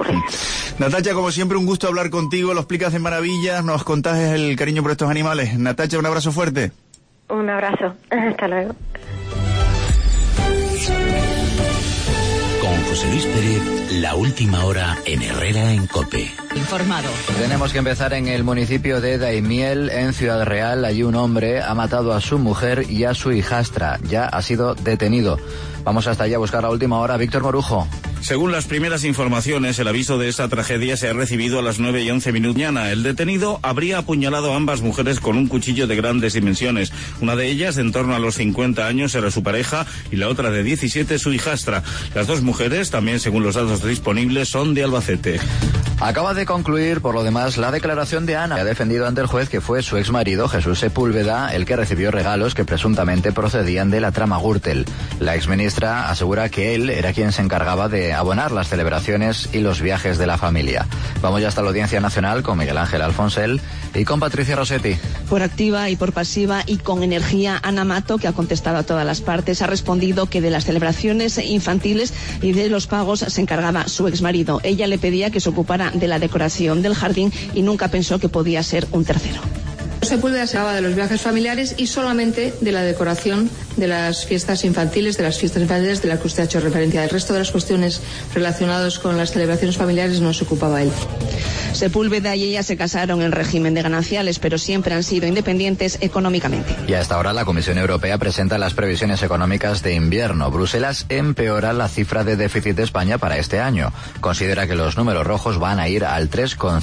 ocurrir. Natacha, como siempre, un gusto hablar contigo, lo explicas de maravillas, nos contagias el cariño por estos animales. Natacha, un abrazo fuerte. Un abrazo, hasta luego. Con José Luis Pérez, la última hora en Herrera en COPE. Informado. Tenemos que empezar en el municipio de Daimiel, en Ciudad Real. Allí un hombre ha matado a su mujer y a su hijastra. Ya ha sido detenido. Vamos hasta allá a buscar la última hora. Víctor Morujo. Según las primeras informaciones, el aviso de esta tragedia se ha recibido a las 9:11 mañana. El detenido habría apuñalado a ambas mujeres con un cuchillo de grandes dimensiones. Una de ellas, en torno a los 50 años, era su pareja y la otra de 17, su hijastra. Las dos mujeres, también según los datos disponibles, son de Albacete. Acaba de concluir, por lo demás, la declaración de Ana, que ha defendido ante el juez que fue su exmarido, Jesús Sepúlveda, el que recibió regalos que presuntamente procedían de la trama Gürtel. La exministra asegura que él era quien se encargaba de abonar las celebraciones y los viajes de la familia. Vamos ya hasta la Audiencia Nacional con Miguel Ángel Alfonsel y con Patricia Rossetti. Por activa y por pasiva y con energía, Ana Mato, que ha contestado a todas las partes, ha respondido que de las celebraciones infantiles y de los pagos se encargaba su exmarido. Ella le pedía que se ocupara de la decoración del jardín y nunca pensó que podía ser un tercero. Sepúlveda se hablaba de los viajes familiares y solamente de la decoración de las fiestas infantiles, de las las que usted ha hecho referencia. Del resto de las cuestiones relacionadas con las celebraciones familiares no se ocupaba él. Sepúlveda y ella se casaron en régimen de gananciales, pero siempre han sido independientes económicamente. Y a esta hora la Comisión Europea presenta las previsiones económicas de invierno. Bruselas empeora la cifra de déficit de España para este año. Considera que los números rojos van a ir al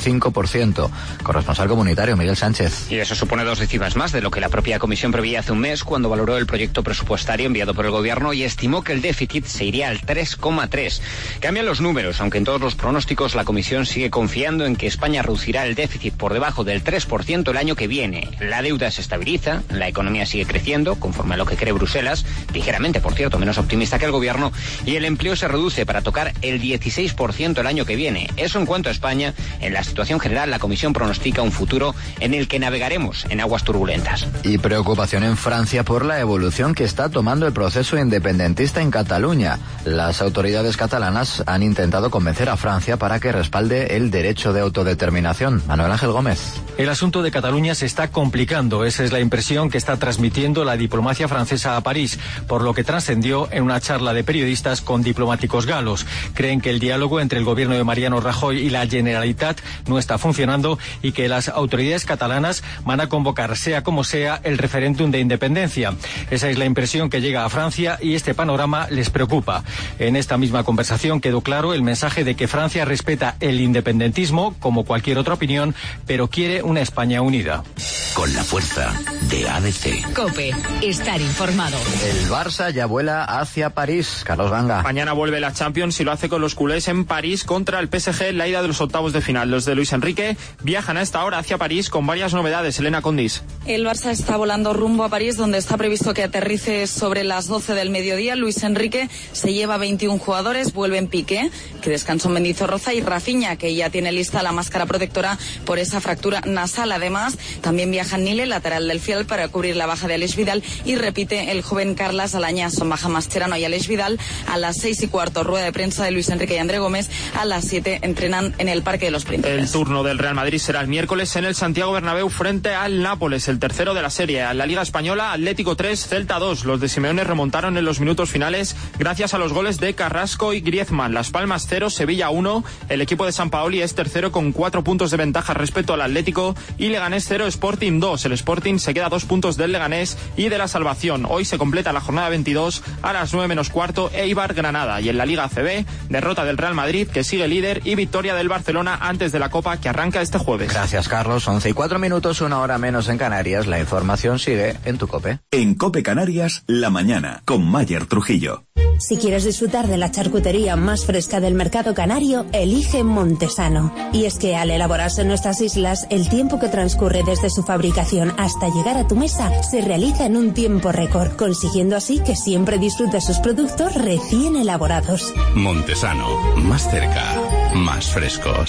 3,5%. Corresponsal comunitario Miguel Sánchez. Y eso supone 2 décimas más de lo que la propia Comisión preveía hace un mes cuando valoró el proyecto presupuestario enviado por el Gobierno y estimó que el déficit se iría al 3,3. Cambian los números, aunque en todos los pronósticos la Comisión sigue confiando en que España reducirá el déficit por debajo del 3% el año que viene. La deuda se estabiliza, la economía sigue creciendo, conforme a lo que cree Bruselas, ligeramente, por cierto, menos optimista que el Gobierno, y el empleo se reduce para tocar el 16% el año que viene. Eso en cuanto a España. En la situación general, la Comisión pronostica un futuro en el que navegaremos en aguas turbulentas. Y preocupación en Francia por la evolución que está tomando el proceso independentista en Cataluña. Las autoridades catalanas han intentado convencer a Francia para que respalde el derecho de autodeterminación. Manuel Ángel Gómez. El asunto de Cataluña se está complicando. Esa es la impresión que está transmitiendo la diplomacia francesa a París, por lo que trascendió en una charla de periodistas con diplomáticos galos. Creen que el diálogo entre el gobierno de Mariano Rajoy y la Generalitat no está funcionando y que las autoridades catalanas van a convocar, sea como sea, el referéndum de independencia. Esa es la impresión que llega a Francia y este panorama les preocupa. En esta misma conversación quedó claro el mensaje de que Francia respeta el independentismo, como cualquier otra opinión, pero quiere una España unida. Con la fuerza de ABC. COPE, estar informado. El Barça ya vuela hacia París. Carlos Ganga. Mañana vuelve la Champions y lo hace con los culés en París contra el PSG en la ida de los octavos de final. Los de Luis Enrique viajan a esta hora hacia París con varias novedades. Elena Condis. El Barça está volando rumbo a París, donde está previsto que aterrice sobre las 12 del mediodía. Luis Enrique se lleva 21 jugadores, vuelven Piqué, que descansó en Mendizorroza, y Rafinha, que ya tiene lista la máscara protectora por esa fractura nasal. Además, también viaja Nile, lateral del Fiel, para cubrir la baja de Aleix Vidal, y repite el joven Carlas Alañaso. Baja Mascherano y Aleix Vidal. A las 6:15, rueda de prensa de Luis Enrique y André Gómez. A las 7 entrenan en el Parque de los Príncipes. El turno del Real Madrid será el miércoles en el Santiago Bernabéu frente al Nápoles, el tercero de la serie. En la Liga Española, Atlético 3, Celta 2. Los de Simeone remontaron en los minutos finales gracias a los goles de Carrasco y Griezmann. Las Palmas 0, Sevilla 1. El equipo de Sampaoli es tercero con 4 puntos de ventaja respecto al Atlético, y Leganés 0, Sporting 2. El Sporting se queda a 2 puntos del Leganés y de la salvación. Hoy se completa la jornada 22 a las 9:15, Eibar-Granada. Y en la Liga ACB, derrota del Real Madrid, que sigue líder, y victoria del Barcelona antes de la Copa, que arranca este jueves. Gracias, Carlos. 11:04, 1 hora menos en Canarias. La información sigue en tu COPE. En COPE Canarias, la mañana, con Mayer Trujillo. Si quieres disfrutar de la charcutería más fresca del mercado canario, elige Montesano. Y es que al elaborarse en nuestras islas, el tiempo que transcurre desde su fabricación hasta llegar a tu mesa se realiza en un tiempo récord, consiguiendo así que siempre disfrutes sus productos recién elaborados. Montesano, más cerca, más frescos.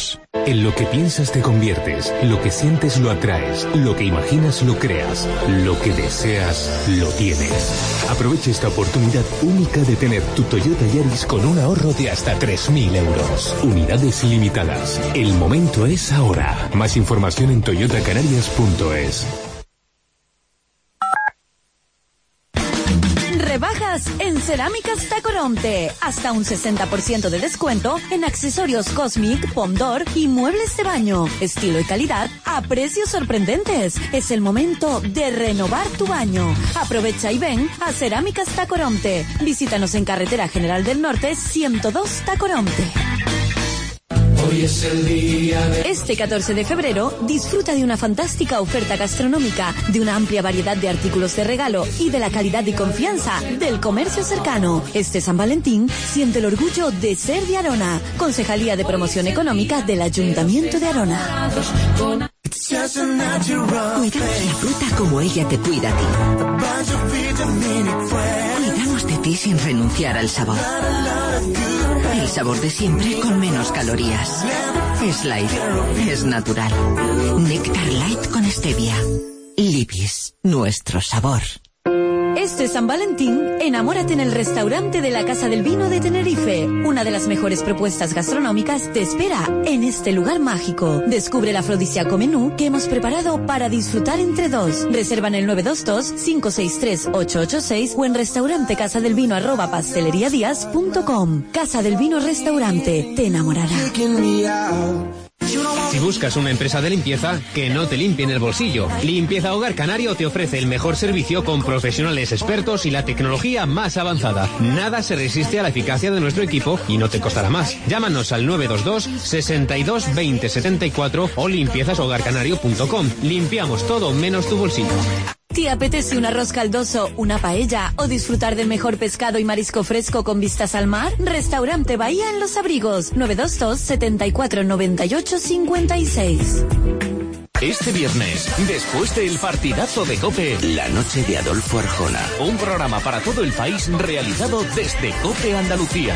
En lo que piensas te conviertes, lo que sientes lo atraes, lo que imaginas lo creas, lo que deseas lo tienes. Aprovecha esta oportunidad única de tener tu Toyota Yaris con un ahorro de hasta 3.000 euros. Unidades limitadas. El momento es ahora. Más información en toyotacanarias.es. Rebajas en Cerámicas Tacoronte. Hasta un 60% de descuento en accesorios Cosmic, Pondor y muebles de baño. Estilo y calidad a precios sorprendentes. Es el momento de renovar tu baño. Aprovecha y ven a Cerámicas Tacoronte. Visítanos en Carretera General del Norte 102 Tacoronte. Hoy es el día de... Este 14 de febrero disfruta de una fantástica oferta gastronómica, de una amplia variedad de artículos de regalo y de la calidad y confianza del comercio cercano. Este San Valentín siente el orgullo de ser de Arona. Concejalía de Promoción Económica del Ayuntamiento de Arona. Cuidamos la fruta como ella te cuida a ti. Cuidamos de ti sin renunciar al sabor. El sabor de siempre con menos calorías. Es light, es natural. Néctar light con stevia. Libis, nuestro sabor. Este San Valentín, enamórate en el restaurante de la Casa del Vino de Tenerife. Una de las mejores propuestas gastronómicas te espera en este lugar mágico. Descubre el afrodisíaco menú que hemos preparado para disfrutar entre dos. Reserva en el 922-563-886 o en restaurantecasadelvino@pasteleriadias.com. Casa del Vino Restaurante, te enamorará. Si buscas una empresa de limpieza, que no te limpie en el bolsillo. Limpieza Hogar Canario te ofrece el mejor servicio con profesionales expertos y la tecnología más avanzada. Nada se resiste a la eficacia de nuestro equipo y no te costará más. Llámanos al 922 62 20 74 o limpiezashogarcanario.com. Limpiamos todo menos tu bolsillo. ¿Te apetece un arroz caldoso, una paella o disfrutar del mejor pescado y marisco fresco con vistas al mar? Restaurante Bahía en Los Abrigos, 922 74 98 56. Este viernes, después del partidazo de COPE, la noche de Adolfo Arjona. Un programa para todo el país realizado desde COPE Andalucía.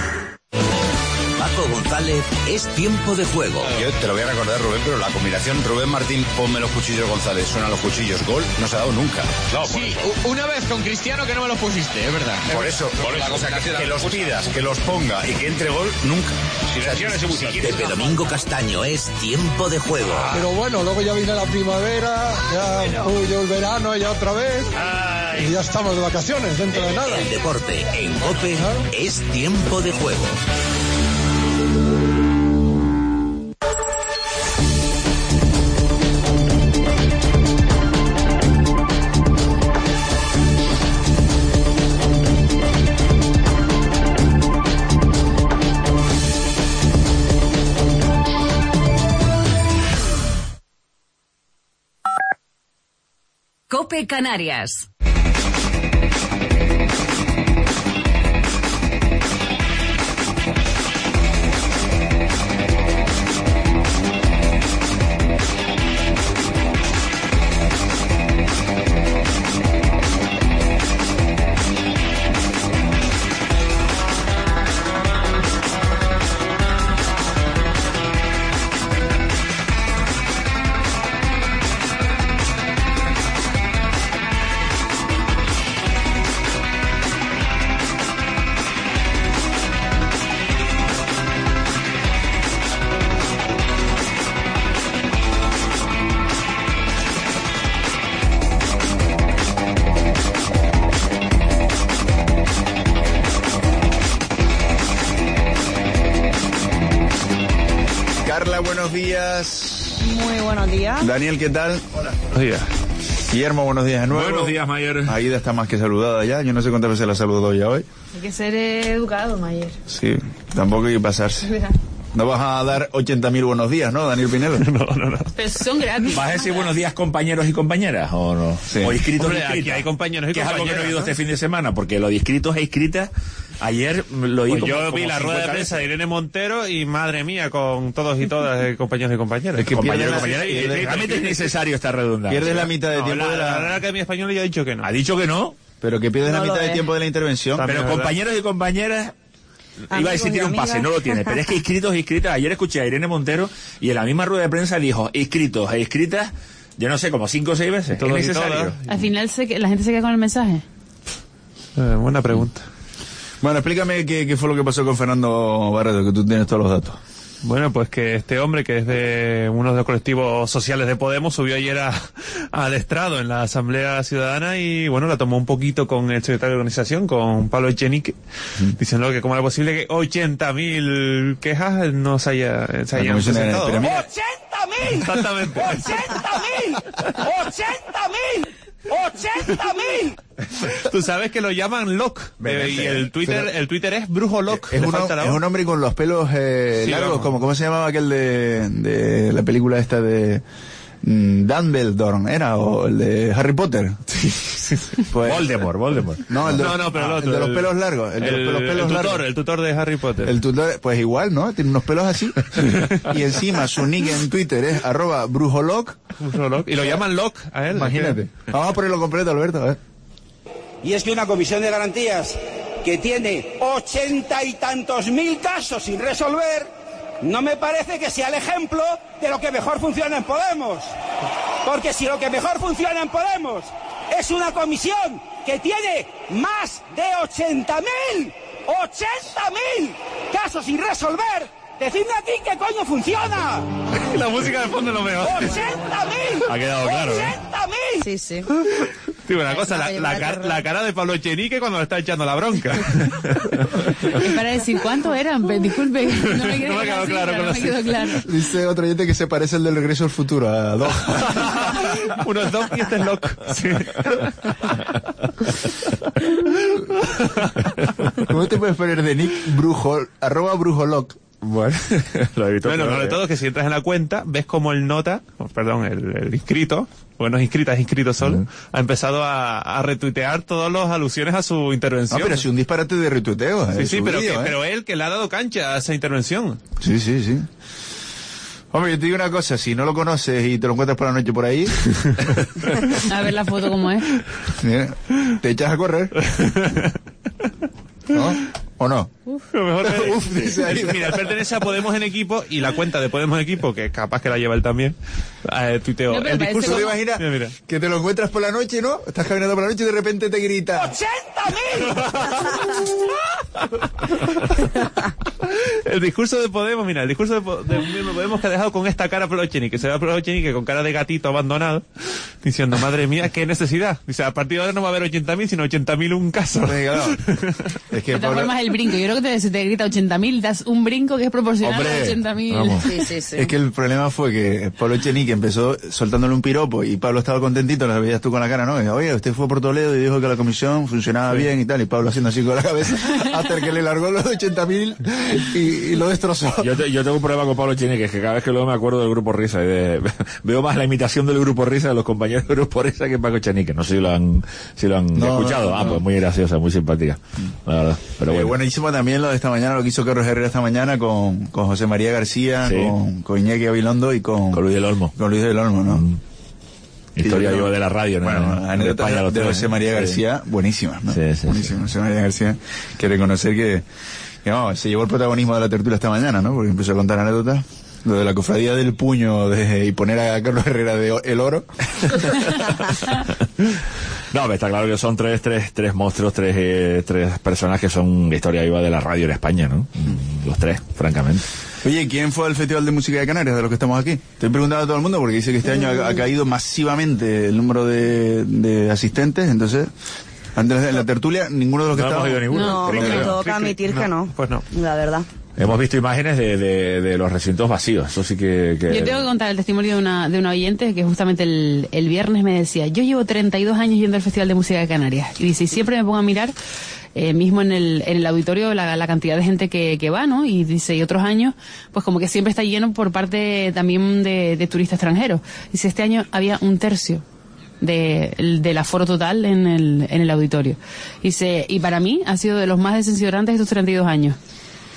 Paco González, es tiempo de juego. Yo te lo voy a recordar, Rubén, pero la combinación Rubén Martín, ponme los cuchillos González, suenan los cuchillos, gol, no se ha dado nunca. No, sí, una vez con Cristiano que no me los pusiste, es verdad. Por eso, que los pidas, que los ponga y que entre gol, nunca. Pepe Domingo Castaño, es tiempo de juego. Pero bueno, luego ya viene la primavera, ya huyó el verano, ya otra vez. Y ya estamos de vacaciones, dentro de nada. El deporte en COPE es tiempo de juego. COPE Canarias. Buenos días. Muy buenos días. Daniel, ¿qué tal? Hola. Buenos días. Guillermo, buenos días de nuevo. Buenos días, Mayer. Aida está más que saludada ya. Yo no sé cuántas veces la saludó ya hoy. Hay que ser educado, Mayer. Sí, tampoco hay que pasarse. No vas a dar 80.000 buenos días, ¿no, Daniel Pinelo? No. Pero son gratis. ¿Vas a decir buenos días, compañeros y compañeras, o no? Sí. O inscritos Hombre, y inscritas. aquí hay compañeros y que compañeras, es algo que no he oído ¿no? este fin de semana, porque lo de inscritos e inscritas, ayer lo oí Pues como, yo vi la rueda de 50 prensa de veces. Irene Montero y madre mía, con todos y todas, compañeros y compañeras. Es que Compañero, pierde compañera, y realmente es necesario esta redundancia. Pierdes la mitad de tiempo de La verdad que mi español ya ha dicho que no. ¿Ha dicho que no? Pero que pierdes No la lo mitad de es. tiempo de la intervención. También Pero es verdad. compañeros y compañeras... iba a decir tiene un pase, no lo tiene, pero es que inscritos e inscritas, ayer escuché a Irene Montero y en la misma rueda de prensa dijo inscritos e inscritas, yo no sé, como 5 o 6 veces. ¿Es necesario? Al final la gente se queda con el mensaje. Buena pregunta. Bueno, explícame qué fue lo que pasó con Fernando Barreto, que tú tienes todos los datos. Bueno, pues que este hombre, que es de uno de los colectivos sociales de Podemos, subió ayer al estrado en la Asamblea Ciudadana y, bueno, la tomó un poquito con el secretario de organización, con Pablo Echenique, diciendo que cómo era posible que 80.000 quejas no se hayan presentado. ¡80.000! Exactamente. ¡80.000! ¡80.000! Tú sabes que lo llaman Loc, y el Twitter es Brujo Loc. Es un hombre con los pelos largos, ¿cómo se llamaba aquel de la película esta de Dumbledore, era? O el de Harry Potter. Pues, Voldemort. No, el de los pelos largos. El tutor de Harry Potter. El tutor, pues igual, ¿no? Tiene unos pelos así. Y encima su nick en Twitter es @brujoloc. Y lo llaman Loc a él. Imagínate. Vamos a ponerlo completo, Alberto, a ver. Y es que una comisión de garantías que tiene 80 y tantos mil casos sin resolver, no me parece que sea el ejemplo de lo que mejor funciona en Podemos. Porque si lo que mejor funciona en Podemos es una comisión que tiene más de 80.000 casos sin resolver, decidme aquí qué coño funciona. La música de fondo lo mejor. 80.000. Ha quedado claro. 80.000. Sí, sí. Digo una cosa, la cara de Pablo Echenique cuando le está echando la bronca. Es para decir cuánto eran, disculpe. No me quedó claro. Dice otro oyente que se parece al del Regreso al Futuro, a Doc. Uno es Doc y este es Loc. Sí. ¿Cómo te puedes poner de nick @brujoloc? Bueno, sobre todo que si entras en la cuenta, ves como el inscrito, bueno, es inscrito solo, ha empezado a retuitear todas las alusiones a su intervención. No, pero es un disparate de retuiteo. Sí, pero él que le ha dado cancha a esa intervención. Sí. Hombre, yo te digo una cosa, si no lo conoces y te lo encuentras por la noche por ahí... A ver la foto cómo es. Te echas a correr. ¿No? ¿O no? Lo mejor dice ahí. Mira, él pertenece a Podemos en Equipo y la cuenta de Podemos en Equipo, que capaz que la lleva él también, tuiteó. El discurso, te imaginas que te lo encuentras por la noche, ¿no? Estás caminando por la noche y de repente te grita ¡80.000! El discurso de Podemos, mira, el discurso de Podemos que ha dejado con esta cara Pablo Echenique, que se ve a Pablo Echenique con cara de gatito abandonado, diciendo, madre mía, qué necesidad. Dice, a partir de ahora no va a haber 80.000, sino 80.001 casos. Es que de todas formas, el brinco, yo creo que si te grita 80.000, das un brinco que es proporcional a 80.000. Sí. Es que el problema fue que Pablo Echenique empezó soltándole un piropo y Pablo estaba contentito, lo veías tú con la cara, ¿no? Oye, usted fue por Toledo y dijo que la comisión funcionaba bien y tal, y Pablo haciendo así con la cabeza hasta que le largó los 80.000 y lo destrozó. Yo tengo un problema con Pablo Echenique, que cada vez que luego me acuerdo del Grupo Risa, veo más la imitación del Grupo Risa de los compañeros del Grupo Risa que Paco Echenique. No sé si lo han escuchado. No. Pues muy graciosa, muy simpática, la verdad. Pero bueno. Buenísimo también lo de esta mañana, lo que hizo Carlos Herrera esta mañana con José María García, sí, con Iñaki Abilondo y con Luis del Olmo. Con Luis del Olmo, ¿no? Historia yo de la radio, ¿no? Bueno, anécdotas de José María García, buenísimas, ¿no? Sí. Buenísimas. José María García, que reconocer que vamos, se llevó el protagonismo de la tertulia esta mañana, ¿no? Porque empezó a contar anécdotas. Lo de la cofradía del puño y poner a Carlos Herrera de el oro. No, está claro que son tres monstruos, tres personas que son la historia viva de la radio en España, ¿no? Los tres, francamente. Oye, ¿quién fue al Festival de Música de Canarias de los que estamos aquí? Estoy preguntando a todo el mundo porque dice que este año ha caído masivamente el número de asistentes, entonces... Antes de la tertulia, ninguno de los que estábamos... No hemos ido ninguno. No, me toca admitir que no. Pues no. La verdad. Hemos visto imágenes de los recintos vacíos, eso sí que... Yo tengo que contar el testimonio de una oyente que justamente el viernes me decía, yo llevo 32 años yendo al Festival de Música de Canarias, y dice, y siempre me pongo a mirar, mismo en el auditorio, la cantidad de gente que va, ¿no? Y dice, y otros años, pues como que siempre está lleno por parte también de turistas extranjeros. Dice, este año había un tercio del aforo total en el auditorio. Dice, y para mí ha sido de los más desensibilizantes de estos 32 años.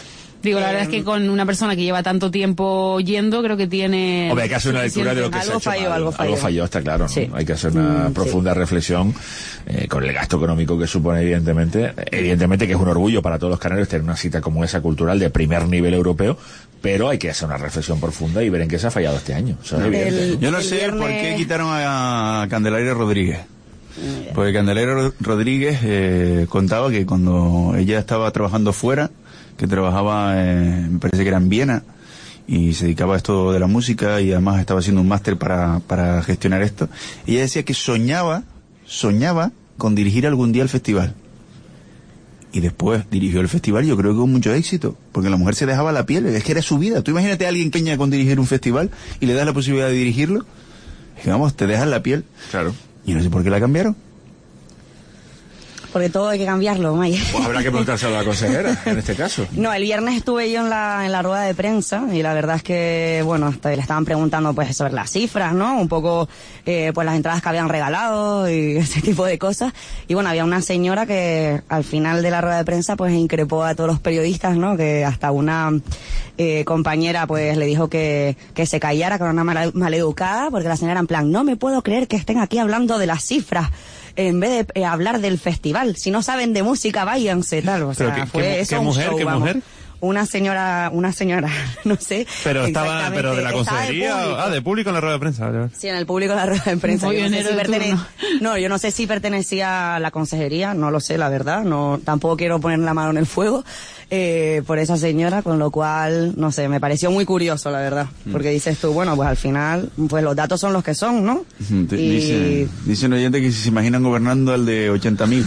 Digo, la verdad es que con una persona que lleva tanto tiempo yendo, creo que tiene... Hombre, hay que hacer una lectura de lo que se ha hecho mal. Algo falló, está claro, ¿no? Sí. Hay que hacer una profunda reflexión con el gasto económico que supone, evidentemente que es un orgullo para todos los canarios tener una cita como esa cultural de primer nivel europeo, pero hay que hacer una reflexión profunda y ver en qué se ha fallado este año. Eso es evidente. Yo no sé por qué quitaron a Candelaria Rodríguez. Porque Candelaria Rodríguez contaba que cuando ella estaba trabajando fuera, que trabajaba, me parece que era en Viena, y se dedicaba a esto de la música, y además estaba haciendo un máster para gestionar esto, ella decía que soñaba con dirigir algún día el festival. Y después dirigió el festival, y yo creo que con mucho éxito, porque la mujer se dejaba la piel, es que era su vida. Tú imagínate a alguien que sueña con dirigir un festival y le das la posibilidad de dirigirlo, es que vamos, te dejas la piel. Claro. Y no sé por qué la cambiaron. Porque todo hay que cambiarlo, Maya. Pues habrá que preguntárselo a la consejera, en este caso. No, el viernes estuve yo en la rueda de prensa, y la verdad es que, bueno, le estaban preguntando pues sobre las cifras, ¿no? Un poco, pues las entradas que habían regalado y ese tipo de cosas. Y bueno, había una señora que al final de la rueda de prensa pues increpó a todos los periodistas, ¿no? Que hasta una compañera pues le dijo que se callara, que era una maleducada, porque la señora en plan, no me puedo creer que estén aquí hablando de las cifras en vez de hablar del festival. Si no saben de música, váyanse, tal. O sea, fue eso un show, ¿qué mujer? Una señora, no sé. Pero pero de la consejería, de público en la rueda de prensa. Sí, en el público en la rueda de prensa. Yo no sé si pertenecía a la consejería, no lo sé, la verdad. No, tampoco quiero poner la mano en el fuego por esa señora, con lo cual, no sé, me pareció muy curioso, la verdad. Porque dices tú, bueno, pues al final, pues los datos son los que son, ¿no? Dice un oyente que si se imaginan gobernando al de 80.000.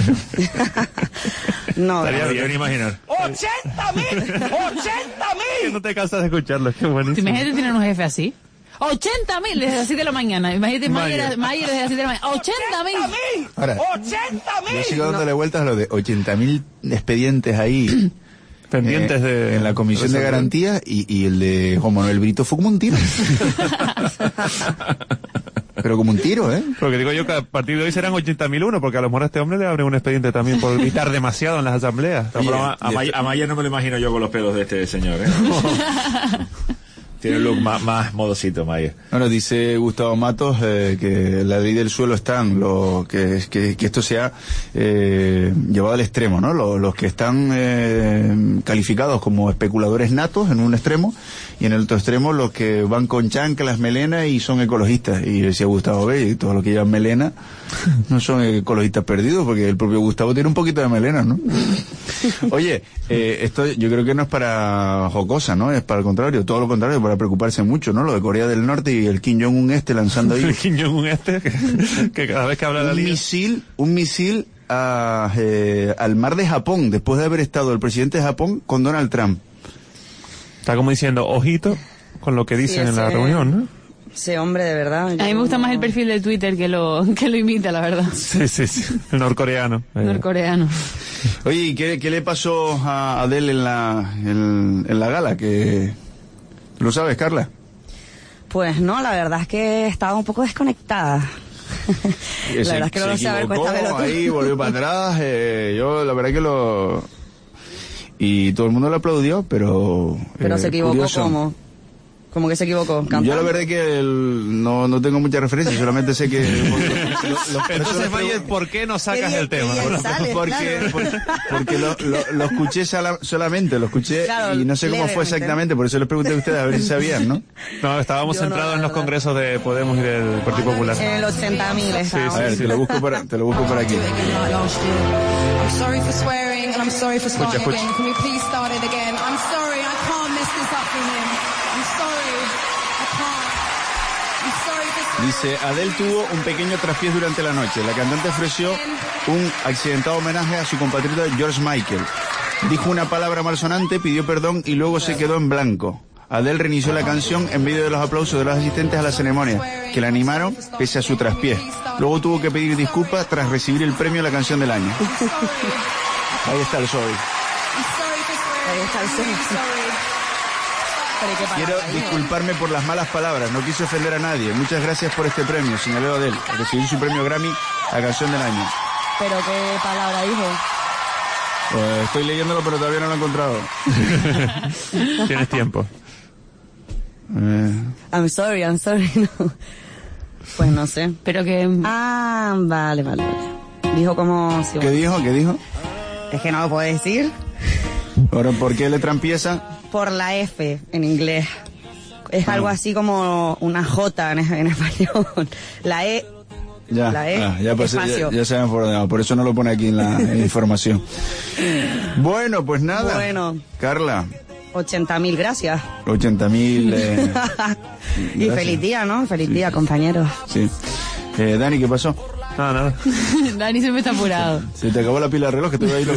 No, estaría bien imaginar. ¡80.000! ¡80.000! No te cansas de escucharlo, qué buenísimo. Imagínate tener un jefe así. 80.000 desde las 7 de la mañana. Imagínate Mayer desde las 7 de la mañana. 80.000. Ahora, 80.000. yo sigo dándole vueltas a lo de 80.000 expedientes ahí. Pendientes en la comisión de garantías, y el de Juan Manuel Brito fue como un tiro. Pero como un tiro, ¿eh? Porque digo yo que a partir de hoy serán 80.001, porque a lo mejor a este hombre le abren un expediente también por gritar demasiado en las asambleas. No, pero a Maya no me lo imagino yo con los pelos de este señor, ¿eh? Tiene un look más modosito, Maya. Bueno, dice Gustavo Matos que la ley del suelo está en que esto sea llevado al extremo, ¿no? Los que están calificados como especuladores natos en un extremo, y en el otro extremo los que van con chanclas, melena y son ecologistas. Y decía Gustavo, ve, todos los que llevan melena no son ecologistas perdidos, porque el propio Gustavo tiene un poquito de melena, ¿no? Oye, esto yo creo que no es para jocosa, ¿no? Es para el contrario, todo lo contrario, para preocuparse mucho, ¿no? Lo de Corea del Norte y el Kim Jong-un lanzando ahí. El Kim Jong-un que cada vez que habla la liga... Un misil al mar de Japón, después de haber estado el presidente de Japón con Donald Trump. Está como diciendo, ojito con lo que dicen en la reunión, ¿no? Ese hombre, de verdad. A mí me gusta más el perfil de Twitter que lo imita, la verdad. Sí, el norcoreano. Norcoreano. Oye, ¿y qué le pasó a Adele en la gala? Que ¿lo sabes, Carla? Pues no, la verdad es que estaba un poco desconectada. La verdad es que no lo sé, a ver, cuéntamelo tú. Ahí volvió para atrás, yo la verdad que y todo el mundo lo aplaudió, pero se equivocó, curioso. ¿Cómo que se equivocó? ¿Cantando? Yo la verdad es que no tengo mucha referencia, solamente sé que... Entonces, Mayer, ¿por qué no sacas el tema? Porque lo escuché solamente, claro, y no sé cómo fue exactamente, por eso les pregunté a ustedes a ver si sabían, ¿no? No, estábamos centrados en los congresos de Podemos y del Partido Popular. En el 80.000 estábamos. A ver, te lo busco por aquí. Escucha. Dice, Adele tuvo un pequeño traspiés durante la noche. La cantante ofreció un accidentado homenaje a su compatriota George Michael. Dijo una palabra malsonante, pidió perdón y luego se quedó en blanco. Adele reinició la canción en medio de los aplausos de los asistentes a la ceremonia, que la animaron pese a su traspiés. Luego tuvo que pedir disculpas tras recibir el premio a la canción del año. Ahí está el sorry. Ahí está el sorry. Quiero disculparme por las malas palabras, no quise ofender a nadie. Muchas gracias por este premio, señaló Adele, al recibir su premio Grammy a Canción del Año. ¿Pero qué palabra dijo? Pues estoy leyéndolo, pero todavía no lo he encontrado. Tienes tiempo. I'm sorry, no. Pues no sé. Pero que... Vale. Dijo como... Sí, ¿Qué dijo? Es que no lo puedo decir. ¿Ahora por qué letra empieza? Por la F en inglés. Es algo así como una J en español. La E... Ya, la E, ya se han ordenado, por eso no lo pone aquí en la información. Bueno, pues nada. Bueno. Carla. 80.000, gracias. 80.000. Y feliz día, ¿no? Feliz día, compañeros. Sí. Dani, ¿qué pasó? Nada. Dani siempre está apurado. Se te acabó la pila de reloj, que te voy a ir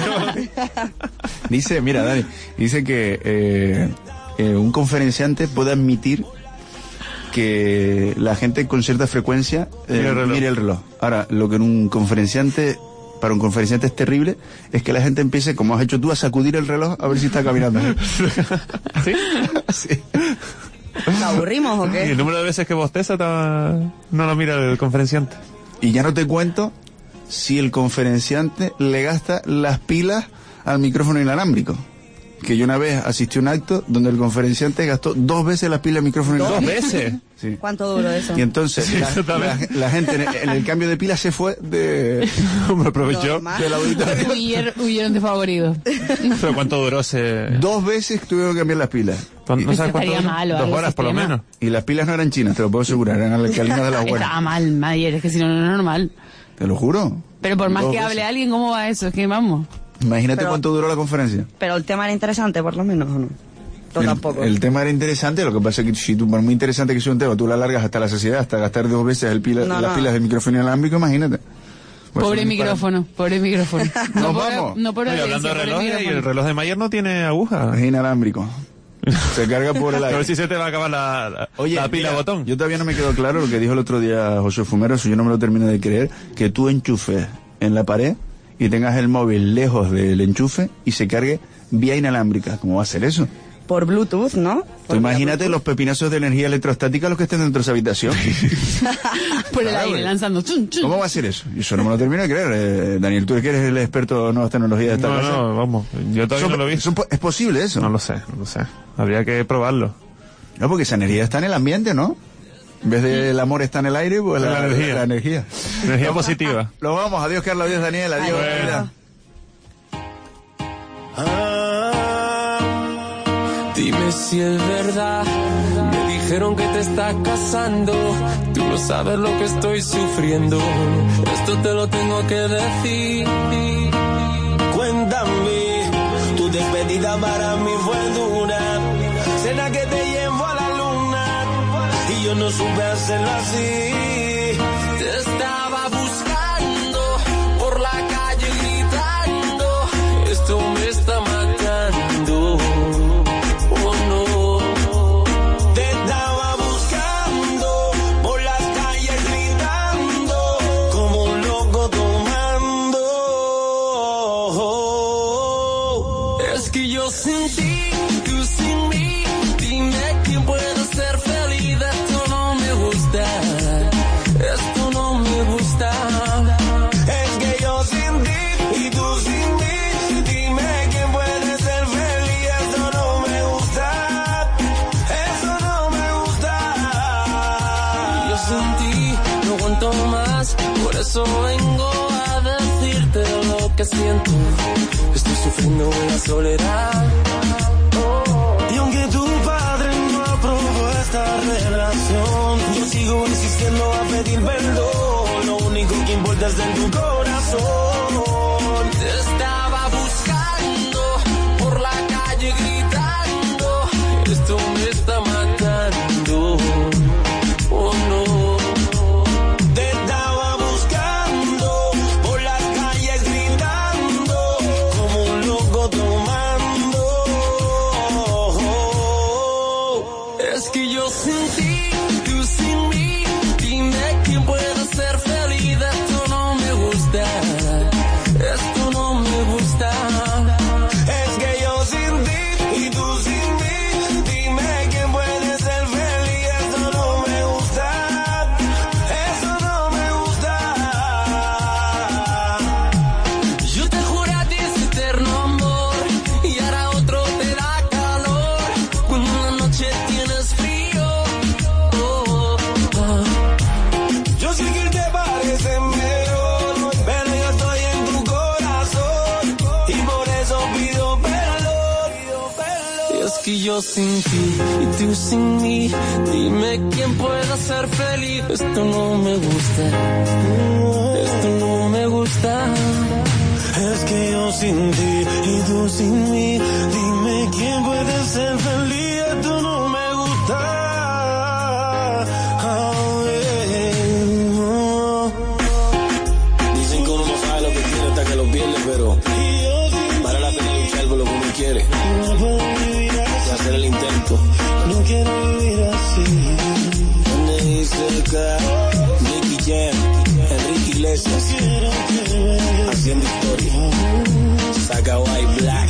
Dice, mira, Dani, dice que un conferenciante puede admitir que la gente con cierta frecuencia mire el reloj. Ahora, lo que para un conferenciante es terrible es que la gente empiece, como has hecho tú, a sacudir el reloj a ver si está caminando. ¿Sí? Sí. ¿Nos aburrimos o qué? Y el número de veces que bosteza no lo mira el conferenciante. Y ya no te cuento si el conferenciante le gasta las pilas al micrófono inalámbrico. Que yo una vez asistí a un acto donde el conferenciante gastó 2 veces las pilas al micrófono inalámbrico. ¿2 veces? Sí. ¿Cuánto duró eso? Y entonces la gente en el cambio de pilas se fue de... Me aprovechó del auditorio. Huyeron desfavoridos. ¿Pero cuánto duró ese...? 2 veces tuvieron que cambiar las pilas. ¿No sabes cuánto duró? Malo, 2 horas por lo menos. Y las pilas no eran chinas, te lo puedo asegurar, eran alcalinas de las buenas. Estaba mal, Mayer, es que si no, no es normal. Te lo juro. Pero por más 2 que veces. hable alguien, ¿cómo va eso? Es que vamos. Imagínate cuánto duró la conferencia. Pero el tema era interesante, por lo menos, ¿o no? Tampoco. El tema era interesante, lo que pasa es que si tú, por muy interesante que sea un tema, tú la largas hasta la saciedad, hasta gastar 2 veces las pilas del micrófono inalámbrico, imagínate. Pues pobre micrófono. Nos vamos. No por Oye, hablando de relojes, y el reloj de Mayer no tiene aguja. Es inalámbrico. Se carga por el aire. A ver si se te va a acabar la pila botón. Yo todavía no me quedó claro lo que dijo el otro día José Fumero, eso yo no me lo termino de creer, que tú enchufes en la pared y tengas el móvil lejos del enchufe y se cargue vía inalámbrica. ¿Cómo va a ser eso? Por Bluetooth, ¿no? Tú imagínate los pepinazos de energía electrostática los que estén dentro de esa habitación. Por el aire, lanzando. Chun, chun. ¿Cómo va a ser eso? Eso no me lo termino de creer. Daniel, tú que eres el experto en nuevas tecnologías de esta casa. No, vamos. Yo todavía no lo he visto. ¿Es posible eso? No lo sé. Habría que probarlo. No, porque esa energía está en el ambiente, ¿no? En vez de el amor está en el aire, pues la energía. Energía positiva. Lo vamos. Adiós, Carlos. Adiós, Daniel. Adiós. Bueno. Dime si es verdad, me dijeron que te estás casando, tú no sabes lo que estoy sufriendo, esto te lo tengo que decir. Cuéntame, tu despedida para mí fue dura, cena que te llevo a la luna, y yo no supe hacerlo así. Te estaba buscando por la calle gritando, esto me está matando. Eso vengo a decirte lo que siento. Estoy sufriendo en la soledad. Y aunque tu padre no aprobó esta relación, yo sigo insistiendo a pedir perdón. Lo único que importa es en tu corazón. Te estaba buscando por la calle gritando, esto me está matando. Oh no. Yo te juro a ti si te yo sin ti y tú sin mí. Dime quién pueda ser feliz. Esto no me gusta. Esto no me gusta. Es que yo sin ti y tú sin mí. Dime quién puede ser feliz. Esto no me gusta. Dicen que uno no sabe lo que quiere hasta que lo pierde, pero vale la pena luchar por lo que uno quiere. Y hacer el intento. No quiero vivir así. Nicky Jam, Enrique Iglesias, haciendo historia. Saca White Black.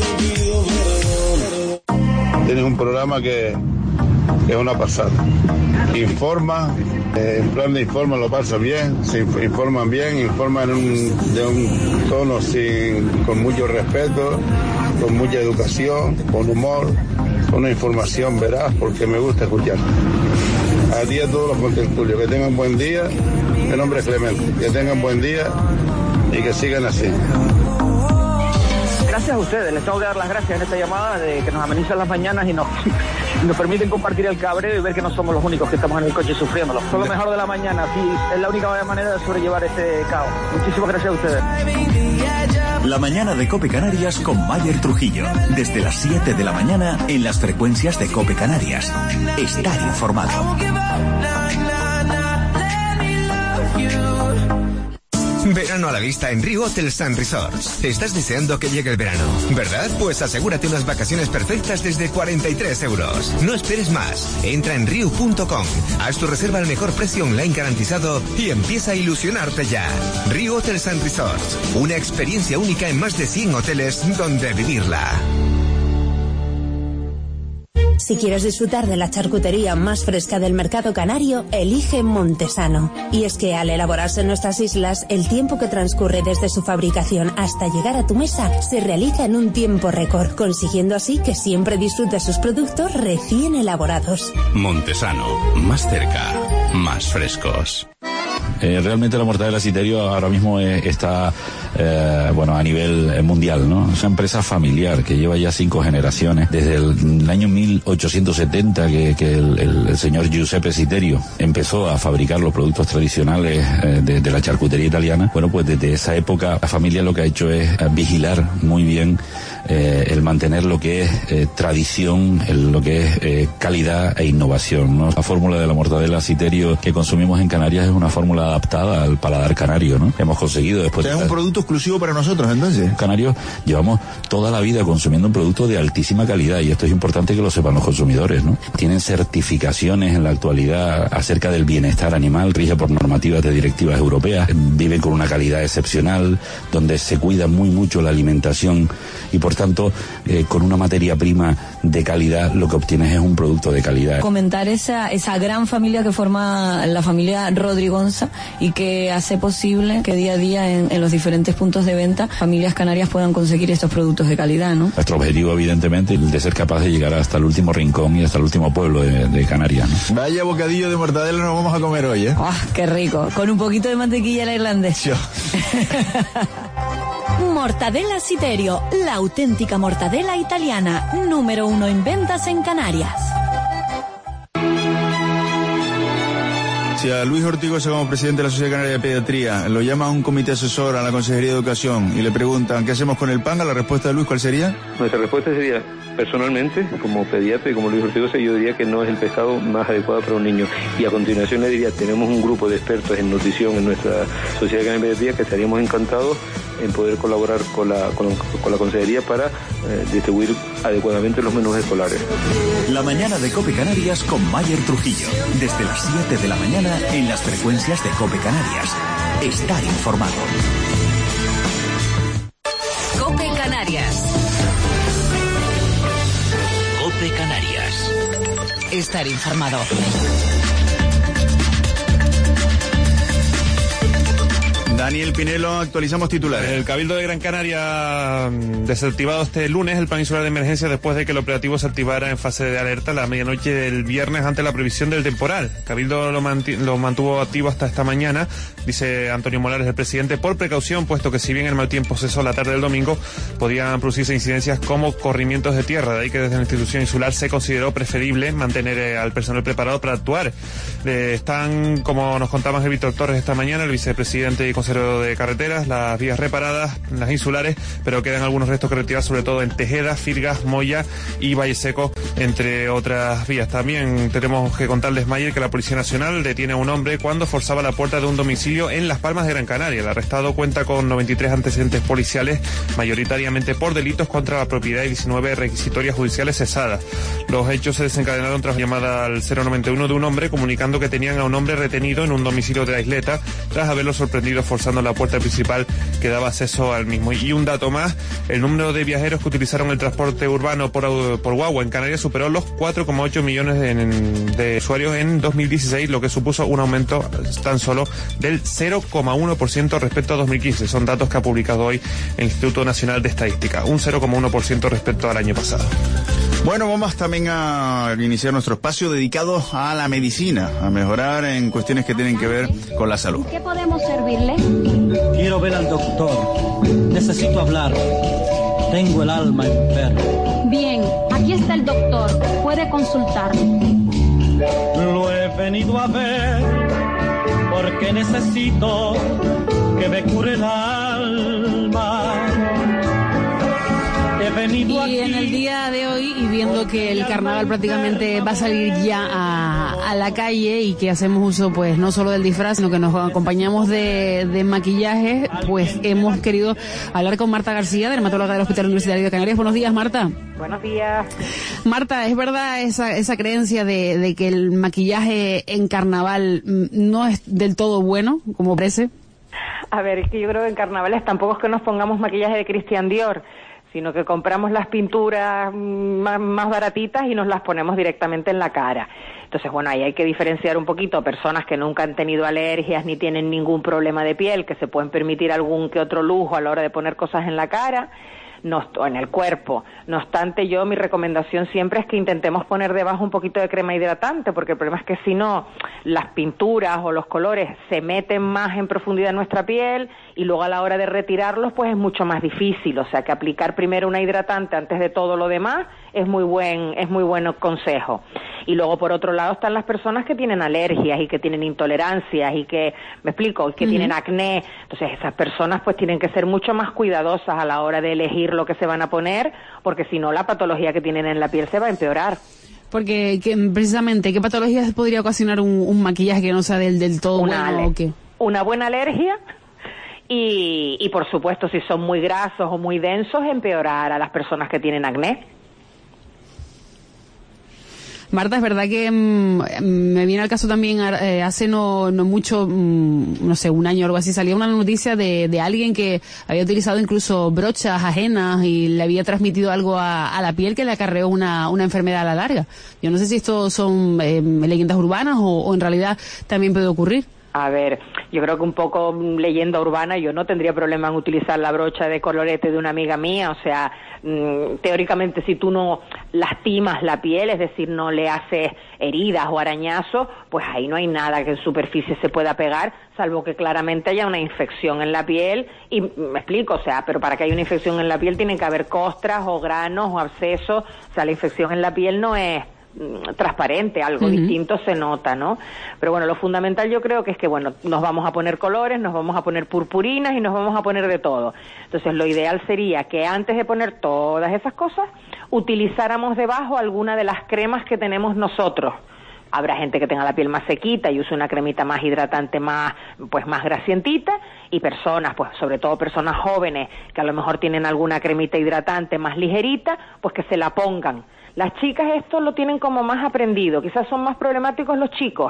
Tienes un programa que es una pasada. Informa, en plan de informa lo pasa bien, se informan bien, informan de un tono con mucho respeto, con mucha educación, con humor, con una información veraz, porque me gusta escuchar. A ti y a todos los contertulios, que tengan buen día. Mi nombre es Clemente, que tengan buen día y que sigan así. Gracias a ustedes, les tengo que dar las gracias en esta llamada de que nos amenizan las mañanas y nos permiten compartir el cabreo y ver que no somos los únicos que estamos en el coche sufriéndolo. Son lo mejor de la mañana, sí, es la única manera de sobrellevar este caos. Muchísimas gracias a ustedes. La mañana de COPE Canarias con Mayer Trujillo. Desde las 7 de la mañana en las frecuencias de COPE Canarias. Estar informado. Verano a la vista en Riu Hotels & Resorts. Estás deseando que llegue el verano, ¿verdad? Pues asegúrate unas vacaciones perfectas desde 43 euros. No esperes más. Entra en riu.com, haz tu reserva al mejor precio online garantizado y empieza a ilusionarte ya. Riu Hotels & Resorts. Una experiencia única en más de 100 hoteles donde vivirla. Si quieres disfrutar de la charcutería más fresca del mercado canario, elige Montesano. Y es que al elaborarse en nuestras islas, el tiempo que transcurre desde su fabricación hasta llegar a tu mesa se realiza en un tiempo récord, consiguiendo así que siempre disfrutes sus productos recién elaborados. Montesano, más cerca, más frescos. Realmente la mortadela Citerio ahora mismo está a nivel mundial, ¿no? Es una empresa familiar que lleva ya 5 generaciones. Desde el año 1870 que el señor Giuseppe Citerio empezó a fabricar los productos tradicionales de la charcutería italiana. Bueno, pues desde esa época la familia lo que ha hecho es vigilar muy bien el mantener lo que es tradición, lo que es calidad e innovación, ¿no? La fórmula de la mortadela Citerio que consumimos en Canarias es una fórmula adaptada al paladar canario, ¿no? Hemos conseguido después... ¿Es un producto exclusivo para nosotros, entonces? Canarios llevamos toda la vida consumiendo un producto de altísima calidad y esto es importante que lo sepan los consumidores, ¿no? Tienen certificaciones en la actualidad acerca del bienestar animal, rige por normativas de directivas europeas, viven con una calidad excepcional, donde se cuida muy mucho la alimentación y por tanto con una materia prima de calidad lo que obtienes es un producto de calidad. Comentar esa gran familia que forma la familia Rodrigonza y que hace posible que día a día en los diferentes puntos de venta familias canarias puedan conseguir estos productos de calidad, ¿no? Nuestro objetivo evidentemente es de ser capaz de llegar hasta el último rincón y hasta el último pueblo de Canarias, ¿no? Vaya bocadillo de mortadela nos vamos a comer hoy, ¿eh? ¡Oh, qué rico! Con un poquito de mantequilla a la irlandesa. Mortadela Citerio, la auténtica mortadela italiana, número 1 en ventas en Canarias. Si a Luis Ortigosa como presidente de la Sociedad Canaria de Pediatría lo llama a un comité asesor a la Consejería de Educación y le preguntan ¿qué hacemos con el pan? La respuesta de Luis, ¿cuál sería? Nuestra respuesta sería, personalmente, como pediatra y como Luis Ortigosa, yo diría que no es el pescado más adecuado para un niño. Y a continuación le diría, tenemos un grupo de expertos en nutrición en nuestra Sociedad Canaria de Pediatría que estaríamos encantados en poder colaborar con la Consejería para distribuir adecuadamente los menús escolares. La mañana de COPE Canarias con Mayer Trujillo. Desde las 7 de la mañana en las frecuencias de COPE Canarias. Estar informado. COPE Canarias. COPE Canarias. Estar informado. Daniel Pinelo, actualizamos titulares. El Cabildo de Gran Canaria desactivado este lunes el plan insular de emergencia después de que el operativo se activara en fase de alerta la medianoche del viernes ante la previsión del temporal. El Cabildo lo mantuvo activo hasta esta mañana, dice Antonio Molares, el presidente, por precaución, puesto que si bien el mal tiempo cesó la tarde del domingo, podían producirse incidencias como corrimientos de tierra. De ahí que desde la institución insular se consideró preferible mantener al personal preparado para actuar. Están, como nos contaba Ángel Víctor Torres esta mañana, el vicepresidente y consejero de carreteras, las vías reparadas, las insulares, pero quedan algunos restos que retirar, sobre todo en Tejeda, Firgas, Moya y Valle Seco, entre otras vías. También tenemos que contarles, Mayer, que la Policía Nacional detiene a un hombre cuando forzaba la puerta de un domicilio en Las Palmas de Gran Canaria. El arrestado cuenta con 93 antecedentes policiales, mayoritariamente por delitos contra la propiedad y 19 requisitorias judiciales cesadas. Los hechos se desencadenaron tras llamada al 091 de un hombre comunicando que tenían a un hombre retenido en un domicilio de la isleta tras haberlo sorprendido forzando la puerta principal que daba acceso al mismo. Y un dato más, el número de viajeros que utilizaron el transporte urbano por guagua en Canarias superó los 4,8 millones de usuarios en 2016, lo que supuso un aumento tan solo del 0,1% respecto a 2015. Son datos que ha publicado hoy el Instituto Nacional de Estadística, un 0,1% respecto al año pasado. Bueno, vamos también a iniciar nuestro espacio dedicado a la medicina, a mejorar en cuestiones que tienen que ver con la salud. ¿Qué podemos servirle? Quiero ver al doctor. Necesito hablar. Tengo el alma enferma. Bien, aquí está el doctor. Puede consultar. Lo he venido a ver porque necesito que me cure el alma. Y en el día de hoy, y viendo que el carnaval prácticamente va a salir ya a la calle y que hacemos uso pues no solo del disfraz, sino que nos acompañamos de maquillaje, pues hemos querido hablar con Marta García, dermatóloga del Hospital Universitario de Canarias. Buenos días, Marta. Buenos días. Marta, ¿es verdad esa creencia de que el maquillaje en carnaval no es del todo bueno, como parece? A ver, es que yo creo que en carnavales tampoco es que nos pongamos maquillaje de Christian Dior, sino que compramos las pinturas más baratitas y nos las ponemos directamente en la cara. Entonces, bueno, ahí hay que diferenciar un poquito personas que nunca han tenido alergias ni tienen ningún problema de piel, que se pueden permitir algún que otro lujo a la hora de poner cosas en la cara, o en el cuerpo. No obstante, mi recomendación siempre es que intentemos poner debajo un poquito de crema hidratante, porque el problema es que si no, las pinturas o los colores se meten más en profundidad en nuestra piel y luego a la hora de retirarlos pues es mucho más difícil. O sea que aplicar primero una hidratante antes de todo lo demás es muy buen consejo. Y luego por otro lado están las personas que tienen alergias y que tienen intolerancias y que, me explico, que tienen acné. Entonces esas personas pues tienen que ser mucho más cuidadosas a la hora de elegir lo que se van a poner, porque si no la patología que tienen en la piel se va a empeorar. Porque precisamente, ¿qué patologías podría ocasionar un maquillaje que no sea del todo bueno o qué? Una buena alergia y por supuesto si son muy grasos o muy densos, empeorar a las personas que tienen acné. Marta, es verdad que me viene al caso también hace no mucho, no sé, un año o algo así, salía una noticia de alguien que había utilizado incluso brochas ajenas y le había transmitido algo a la piel que le acarreó una enfermedad a la larga. Yo no sé si esto son leyendas urbanas o en realidad también puede ocurrir. A ver, yo creo que un poco leyenda urbana, yo no tendría problema en utilizar la brocha de colorete de una amiga mía, o sea, teóricamente si tú no lastimas la piel, es decir, no le haces heridas o arañazos, pues ahí no hay nada que en superficie se pueda pegar, salvo que claramente haya una infección en la piel, y me explico, o sea, pero para que haya una infección en la piel tienen que haber costras o granos o abscesos, o sea, la infección en la piel no es transparente, algo distinto se nota, ¿no? Pero bueno, lo fundamental yo creo que es que, bueno, nos vamos a poner colores, nos vamos a poner purpurinas y nos vamos a poner de todo. Entonces lo ideal sería que antes de poner todas esas cosas, utilizáramos debajo alguna de las cremas que tenemos nosotros. Habrá gente que tenga la piel más sequita y use una cremita más hidratante, más grasientita, y personas, pues sobre todo personas jóvenes que a lo mejor tienen alguna cremita hidratante más ligerita, pues que se la pongan. Las chicas esto lo tienen como más aprendido, quizás son más problemáticos los chicos,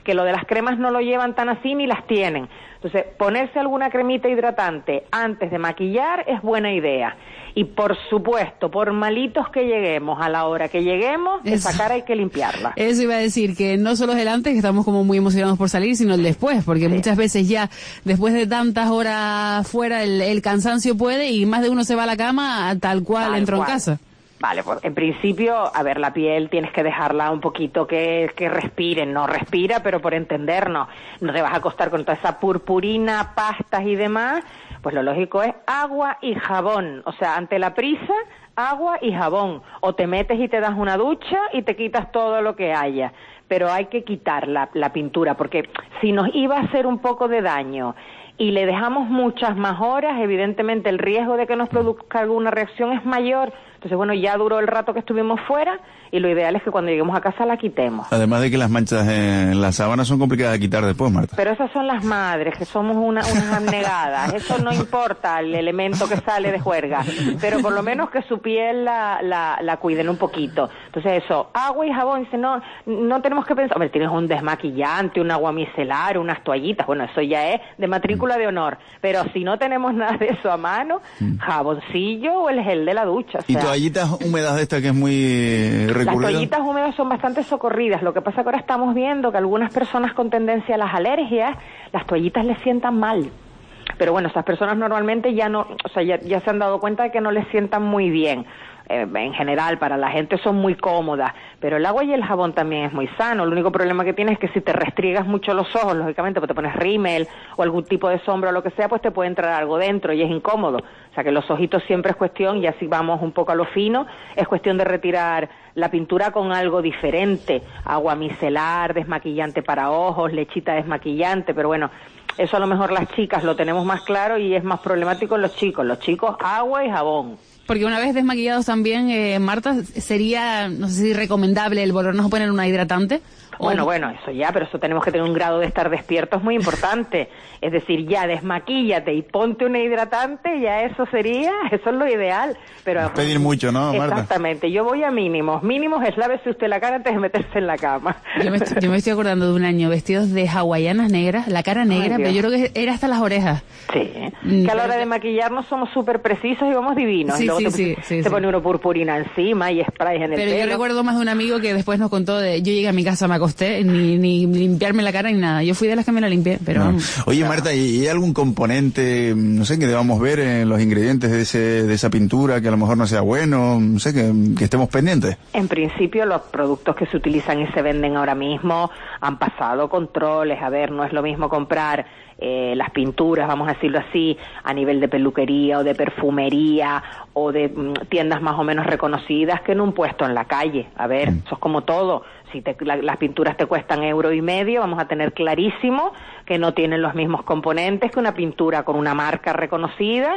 que lo de las cremas no lo llevan tan así ni las tienen. Entonces, ponerse alguna cremita hidratante antes de maquillar es buena idea. Y por supuesto, por malitos que lleguemos, a la hora que lleguemos, esa cara hay que limpiarla. Eso iba a decir, que no solo es el antes, que estamos como muy emocionados por salir, sino el después, porque muchas veces ya, después de tantas horas fuera, el cansancio puede, y más de uno se va a la cama tal cual entró en casa. Vale, pues en principio, a ver, la piel tienes que dejarla un poquito que respire, no respira, pero por entendernos, no te vas a acostar con toda esa purpurina, pastas y demás, pues lo lógico es agua y jabón, o sea, ante la prisa, agua y jabón, o te metes y te das una ducha y te quitas todo lo que haya, pero hay que quitar la pintura, porque si nos iba a hacer un poco de daño y le dejamos muchas más horas, evidentemente el riesgo de que nos produzca alguna reacción es mayor. Entonces, bueno, ya duró el rato que estuvimos fuera y lo ideal es que cuando lleguemos a casa la quitemos. Además de que las manchas en la sábana son complicadas de quitar después, Marta. Pero esas son las madres, que somos unas abnegadas. Eso no importa el elemento que sale de juerga, pero por lo menos que su piel la cuiden un poquito. Entonces eso, agua y jabón, dice, no tenemos que pensar, hombre, tienes un desmaquillante, un agua micelar, unas toallitas, bueno, eso ya es de matrícula de honor. Pero si no tenemos nada de eso a mano, jaboncillo o el gel de la ducha. O sea, ¿y toallitas húmedas de esta que es muy recurrida? Las toallitas húmedas son bastante socorridas. Lo que pasa que ahora estamos viendo que algunas personas con tendencia a las alergias, las toallitas les sientan mal. Pero bueno, esas personas normalmente ya no, o sea, ya se han dado cuenta de que no les sientan muy bien. En general, para la gente son muy cómodas, pero el agua y el jabón también es muy sano. El único problema que tienes es que si te restriegas mucho los ojos, lógicamente, pues te pones rímel o algún tipo de sombra o lo que sea, pues te puede entrar algo dentro y es incómodo. O sea que los ojitos siempre es cuestión, y así vamos un poco a lo fino, es cuestión de retirar la pintura con algo diferente, agua micelar, desmaquillante para ojos, lechita desmaquillante, pero bueno, eso a lo mejor las chicas lo tenemos más claro y es más problemático en los chicos, agua y jabón. Porque una vez desmaquillados también, Marta, sería, no sé si recomendable el volvernos a poner una hidratante. Bueno, eso ya, pero eso tenemos que tener un grado de estar despiertos muy importante. Es decir, ya desmaquíllate y ponte una hidratante, ya eso es lo ideal. Pero pedir mucho, ¿no, Marta? Exactamente, yo voy a mínimos es lávese usted la cara antes de meterse en la cama. Yo me estoy acordando de un año vestidos de hawaianas negras, la cara negra, pero yo creo que era hasta las orejas. Sí, que a la hora de maquillarnos somos súper precisos y vamos divinos. Sí, y luego te pone uno purpurina encima y sprays en el pelo. Pero yo recuerdo más de un amigo que después nos contó yo llegué a mi casa, me acosté, ni limpiarme la cara ni nada. Yo fui de las que me la limpié, pero... No. Oye, Marta, ¿y hay algún componente, no sé, que debamos ver en los ingredientes de esa pintura que a lo mejor no sea bueno, no sé, que estemos pendientes? En principio, los productos que se utilizan y se venden ahora mismo han pasado controles. A ver, no es lo mismo comprar las pinturas, vamos a decirlo así, a nivel de peluquería o de perfumería o de tiendas más o menos reconocidas que en un puesto en la calle. A ver, eso es como todo. Si las pinturas te cuestan €1.50, vamos a tener clarísimo que no tienen los mismos componentes que una pintura con una marca reconocida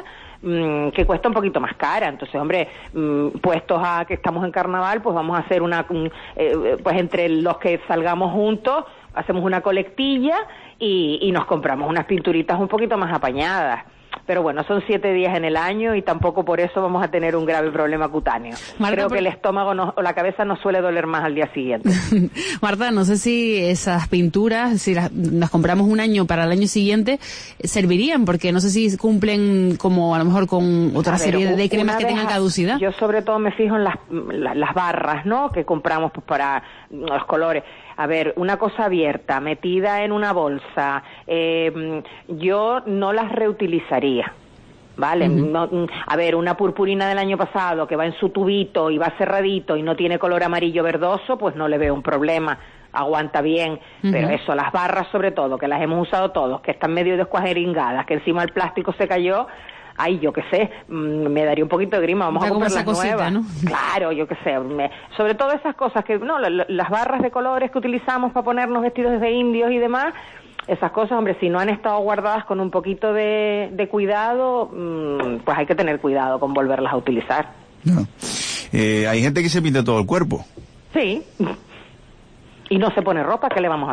que cuesta un poquito más cara. Entonces, hombre, puestos a que estamos en carnaval, pues vamos a hacer pues entre los que salgamos juntos, hacemos una colectilla y nos compramos unas pinturitas un poquito más apañadas. Pero bueno, son 7 días en el año y tampoco por eso vamos a tener un grave problema cutáneo. Marta, creo que el estómago o la cabeza nos suele doler más al día siguiente. Marta, no sé si esas pinturas, si las compramos un año para el año siguiente, servirían, porque no sé si cumplen como a lo mejor con otra serie de cremas que tengan caducidad. Yo sobre todo me fijo en las barras, ¿no?, que compramos pues para los colores. A ver, una cosa abierta, metida en una bolsa, yo no las reutilizaría, ¿vale? No, a ver, una purpurina del año pasado que va en su tubito y va cerradito y no tiene color amarillo verdoso, pues no le veo un problema, aguanta bien, pero eso, las barras sobre todo, que las hemos usado todos, que están medio descuajeringadas, que encima el plástico se cayó, ay, yo qué sé, me daría un poquito de grima, vamos a comprar las nuevas, ¿no? Claro, yo qué sé, sobre todo esas cosas que, no, las barras de colores que utilizamos para ponernos vestidos de indios y demás, esas cosas, hombre, si no han estado guardadas con un poquito de cuidado, pues hay que tener cuidado con volverlas a utilizar. No. Hay gente que se pinta todo el cuerpo. Sí. Y no se pone ropa, ¿qué le vamos a hacer?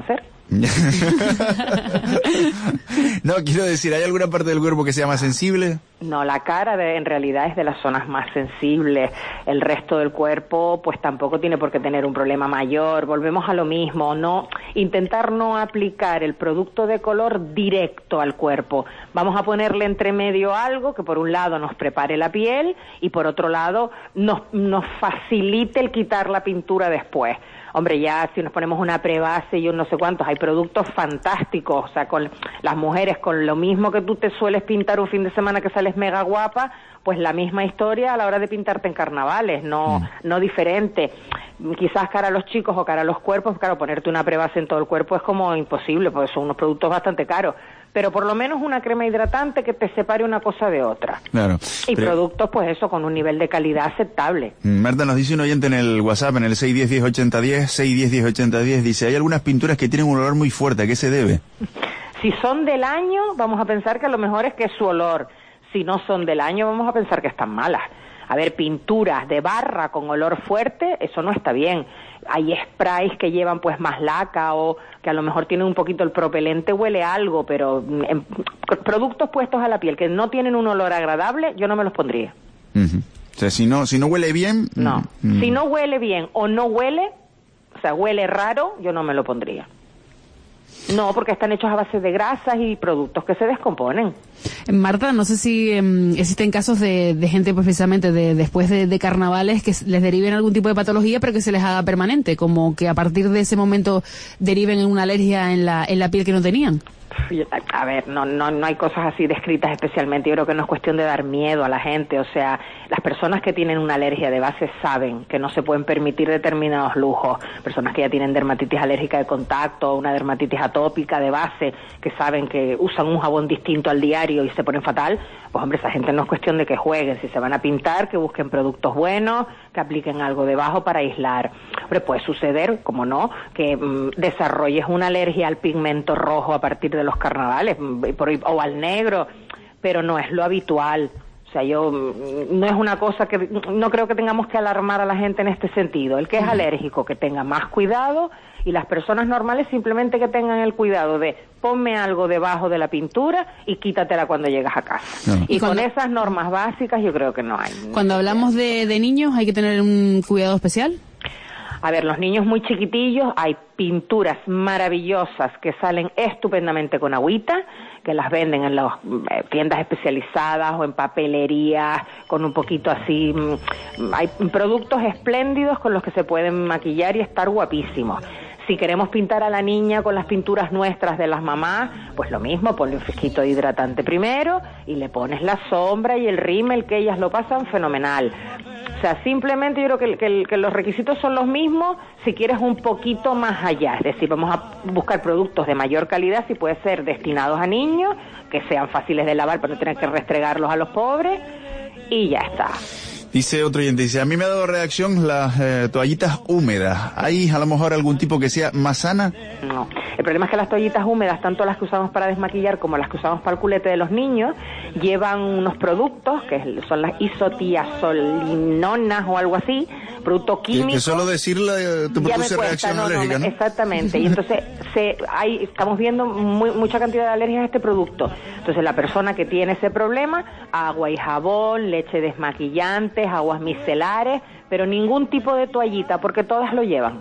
No, quiero decir, ¿hay alguna parte del cuerpo que sea más sensible? No, la cara en realidad es de las zonas más sensibles. El resto del cuerpo pues tampoco tiene por qué tener un problema mayor. Volvemos a lo mismo, intentar no aplicar el producto de color directo al cuerpo. Vamos a ponerle entre medio algo que por un lado nos prepare la piel y por otro lado nos facilite el quitar la pintura después. Hombre, ya si nos ponemos una prebase y un no sé cuántos, hay productos fantásticos, o sea, con las mujeres, con lo mismo que tú te sueles pintar un fin de semana que sales mega guapa, pues la misma historia a la hora de pintarte en carnavales, no diferente. Quizás cara a los chicos o cara a los cuerpos, claro, ponerte una prebase en todo el cuerpo es como imposible, porque son unos productos bastante caros. Pero por lo menos una crema hidratante que te separe una cosa de otra. Claro. Y productos, pues eso, con un nivel de calidad aceptable. Marta, nos dice un oyente en el WhatsApp, en el 610-1080-10, 610-1080-10, dice, hay algunas pinturas que tienen un olor muy fuerte, ¿a qué se debe? Si son del año, vamos a pensar que a lo mejor es que es su olor. Si no son del año, vamos a pensar que están malas. A ver, pinturas de barra con olor fuerte, eso no está bien. Hay sprays que llevan pues más laca o que a lo mejor tienen un poquito el propelente, huele algo, pero productos puestos a la piel que no tienen un olor agradable, yo no me los pondría. O sea, si no huele bien... No, si no huele bien o no huele, o sea, huele raro, yo no me lo pondría. No, porque están hechos a base de grasas y productos que se descomponen. Marta, no sé si existen casos de gente pues, precisamente después de carnavales que les deriven algún tipo de patología pero que se les haga permanente, como que a partir de ese momento deriven en una alergia en la piel que no tenían. A ver, no hay cosas así descritas especialmente. Yo creo que no es cuestión de dar miedo a la gente. O sea, las personas que tienen una alergia de base saben que no se pueden permitir determinados lujos. Personas que ya tienen dermatitis alérgica de contacto, una dermatitis atópica de base, que saben que usan un jabón distinto al diario y se ponen fatal. Pues hombre, esa gente no es cuestión de que jueguen. Si se van a pintar, que busquen productos buenos, que apliquen algo debajo para aislar. Hombre, puede suceder, como no, que desarrolles una alergia al pigmento rojo a partir de los carnavales o al negro, pero no es lo habitual. O sea, no es una cosa que no creo que tengamos que alarmar a la gente en este sentido. El que es alérgico, que tenga más cuidado, y las personas normales simplemente que tengan el cuidado de ponme algo debajo de la pintura y quítatela cuando llegas a casa. No. Y con esas normas básicas yo creo que no hay. Cuando hablamos de niños, ¿hay que tener un cuidado especial? A ver, los niños muy chiquitillos, hay pinturas maravillosas que salen estupendamente con agüita, que las venden en las tiendas especializadas o en papelerías, con un poquito así. Hay productos espléndidos con los que se pueden maquillar y estar guapísimos. Si queremos pintar a la niña con las pinturas nuestras de las mamás, pues lo mismo, ponle un fresquito de hidratante primero y le pones la sombra y el rímel, que ellas lo pasan fenomenal. O sea, simplemente yo creo que los requisitos son los mismos si quieres un poquito más allá. Es decir, vamos a buscar productos de mayor calidad, si puede ser destinados a niños, que sean fáciles de lavar para no tener que restregarlos a los pobres, y ya está. Dice otro oyente, dice, a mí me ha dado reacción las toallitas húmedas. ¿Hay a lo mejor algún tipo que sea más sana? No. El problema es que las toallitas húmedas, tanto las que usamos para desmaquillar como las que usamos para el culete de los niños, llevan unos productos que son las isotiazolinonas o algo así, producto químico. Que solo decirle te produce reacción alérgica, ¿no? Exactamente. Y entonces estamos viendo mucha cantidad de alergias a este producto. Entonces la persona que tiene ese problema, agua y jabón, leche desmaquillante, aguas micelares, pero ningún tipo de toallita, porque todas lo llevan.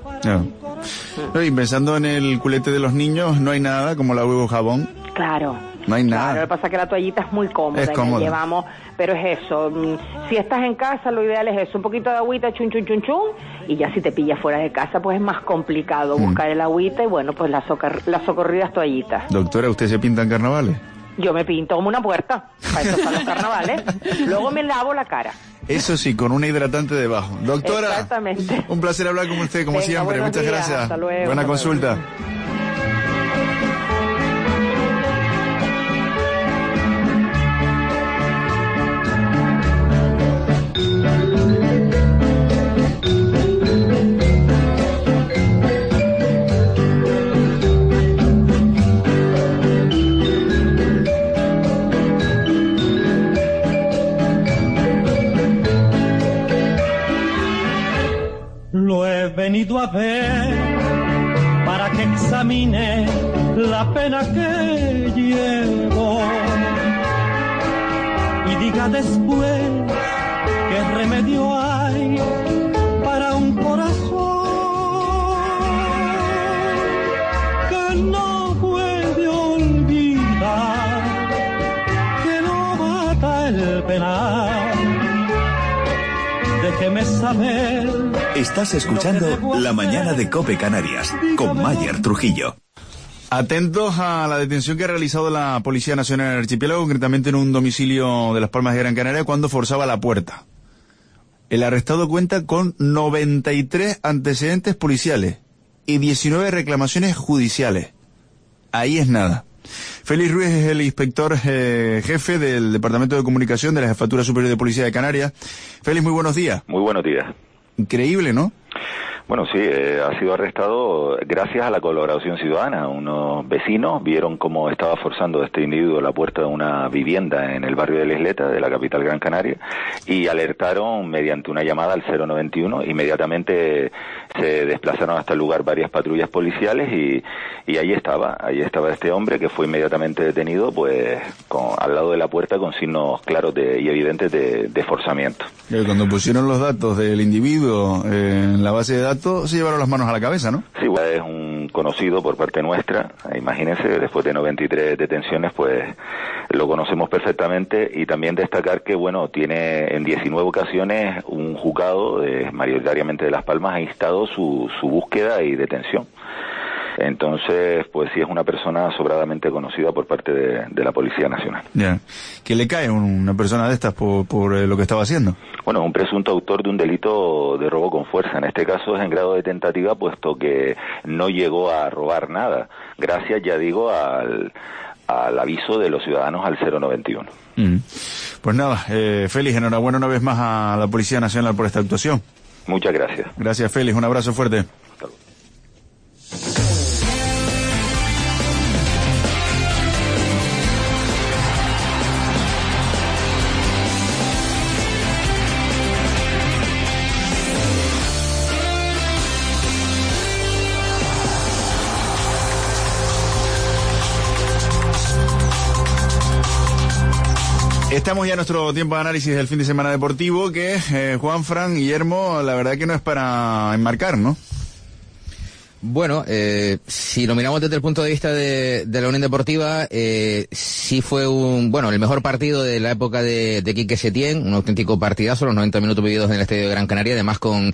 No. Y pensando en el culete de los niños, no hay nada como la huevo jabón. Claro. No hay nada. Claro, lo que pasa es que la toallita es muy cómoda. Es cómoda. Y la llevamos, pero es eso. Si estás en casa, lo ideal es eso, un poquito de agüita, chun, chun, chun, chun, y ya si te pillas fuera de casa, pues es más complicado buscar el agüita y bueno, pues las socorridas toallitas. Doctora, ¿usted se pinta en carnavales? Yo me pinto como una puerta, para eso están los carnavales. Luego me lavo la cara. Eso sí, con una hidratante debajo. Doctora, exactamente. Un placer hablar con usted, como siempre. Muchas gracias. Hasta luego. Buena consulta. Lo he venido a ver para que que examine la pena que llevo y diga después qué remedio hay para un corazón que no puede olvidar, que no mata el penal. Déjeme saber. Estás escuchando La Mañana de COPE Canarias con Mayer Trujillo. Atentos a la detención que ha realizado la Policía Nacional en el archipiélago, concretamente en un domicilio de Las Palmas de Gran Canaria, cuando forzaba la puerta. El arrestado cuenta con 93 antecedentes policiales y 19 reclamaciones judiciales. Ahí es nada. Félix Ruiz es el inspector jefe del Departamento de Comunicación de la Jefatura Superior de Policía de Canarias. Félix, muy buenos días. Muy buenos días. Increíble, ¿no? Bueno, sí, ha sido arrestado gracias a la colaboración ciudadana. Unos vecinos vieron cómo estaba forzando este individuo la puerta de una vivienda en el barrio de La Isleta, de la capital Gran Canaria, y alertaron mediante una llamada al 091. Inmediatamente se desplazaron hasta el lugar varias patrullas policiales y ahí estaba este hombre, que fue inmediatamente detenido, pues al lado de la puerta, con signos claros y evidentes de forzamiento. Cuando pusieron los datos del individuo en la base de datos, se llevaron las manos a la cabeza, ¿no? Sí, es un conocido por parte nuestra. Imagínense, después de 93 detenciones, pues lo conocemos perfectamente. Y también destacar que, bueno, tiene en 19 ocasiones un juzgado, mayoritariamente de Las Palmas, ha instado su búsqueda y detención. Entonces, pues sí, es una persona sobradamente conocida por parte de la Policía Nacional. Ya. ¿Qué le cae a una persona de estas por lo que estaba haciendo? Bueno, un presunto autor de un delito de robo con fuerza. En este caso es en grado de tentativa, puesto que no llegó a robar nada. Gracias, ya digo, al aviso de los ciudadanos al 091. Pues nada, Félix, enhorabuena una vez más a la Policía Nacional por esta actuación. Muchas gracias. Gracias, Félix, un abrazo fuerte. Hasta luego. Estamos ya en nuestro tiempo de análisis del fin de semana deportivo, que Juan, Fran, Guillermo, la verdad que no es para enmarcar, ¿no? Bueno, si lo miramos desde el punto de vista de la Unión Deportiva, sí fue el mejor partido de la época de Quique Setién, un auténtico partidazo, los 90 minutos vividos en el Estadio de Gran Canaria, además con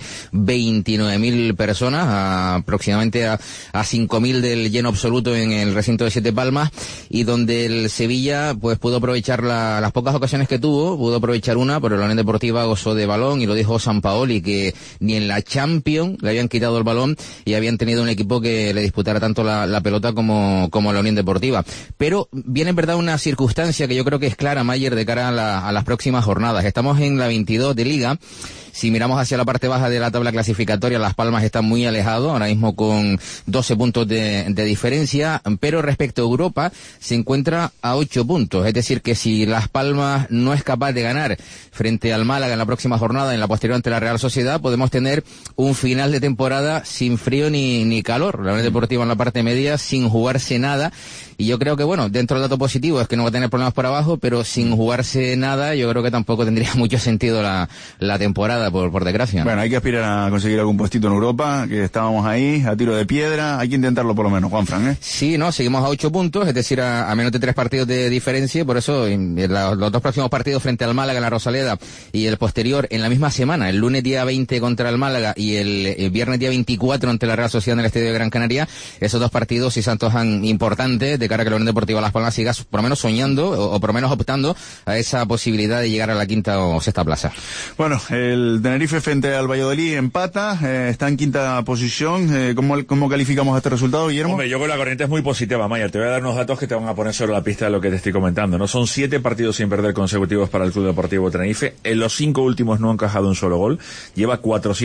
29.000 personas, aproximadamente a 5.000 del lleno absoluto en el recinto de Siete Palmas, y donde el Sevilla pues pudo aprovechar las pocas ocasiones que tuvo, pudo aprovechar una, pero la Unión Deportiva gozó de balón, y lo dijo Sampaoli, que ni en la Champions le habían quitado el balón y habían tenido un equipo que le disputara tanto la pelota como la Unión Deportiva. Pero viene en verdad una circunstancia que yo creo que es clara, Mayer, de cara a las próximas jornadas. Estamos en la 22 de Liga. Si miramos hacia la parte baja de la tabla clasificatoria, Las Palmas está muy alejado, ahora mismo con 12 puntos de diferencia, pero respecto a Europa se encuentra a 8 puntos. Es decir, que si Las Palmas no es capaz de ganar frente al Málaga en la próxima jornada, en la posterior ante la Real Sociedad, podemos tener un final de temporada sin frío ni calor. La Unión Deportiva en la parte media sin jugarse nada. Y yo creo que, bueno, dentro del dato positivo es que no va a tener problemas por abajo, pero sin jugarse nada yo creo que tampoco tendría mucho sentido la temporada, por desgracia. Bueno, hay que aspirar a conseguir algún puestito en Europa, que estábamos ahí, a tiro de piedra, hay que intentarlo por lo menos, Juanfran, ¿eh? Sí, no, seguimos a 8 puntos, es decir, a menos de 3 partidos de diferencia, por eso los dos próximos partidos frente al Málaga en la Rosaleda y el posterior en la misma semana, el lunes día 20 contra el Málaga y el viernes día 24 ante la Real Sociedad en el Estadio de Gran Canaria, esos dos partidos sí se antojan importantes de cara a que la Unión Deportiva Las Palmas siga por lo menos soñando o por lo menos optando a esa posibilidad de llegar a la quinta o sexta plaza. Bueno, el Tenerife frente al Valladolid empata, está en quinta posición. ¿Cómo calificamos este resultado, Guillermo? Hombre, yo creo que la corriente es muy positiva, Mayer. Te voy a dar unos datos que te van a poner sobre la pista de lo que te estoy comentando, ¿no? Son 7 partidos sin perder consecutivos para el Club Deportivo Tenerife. En los 5 últimos no ha encajado un solo gol. Lleva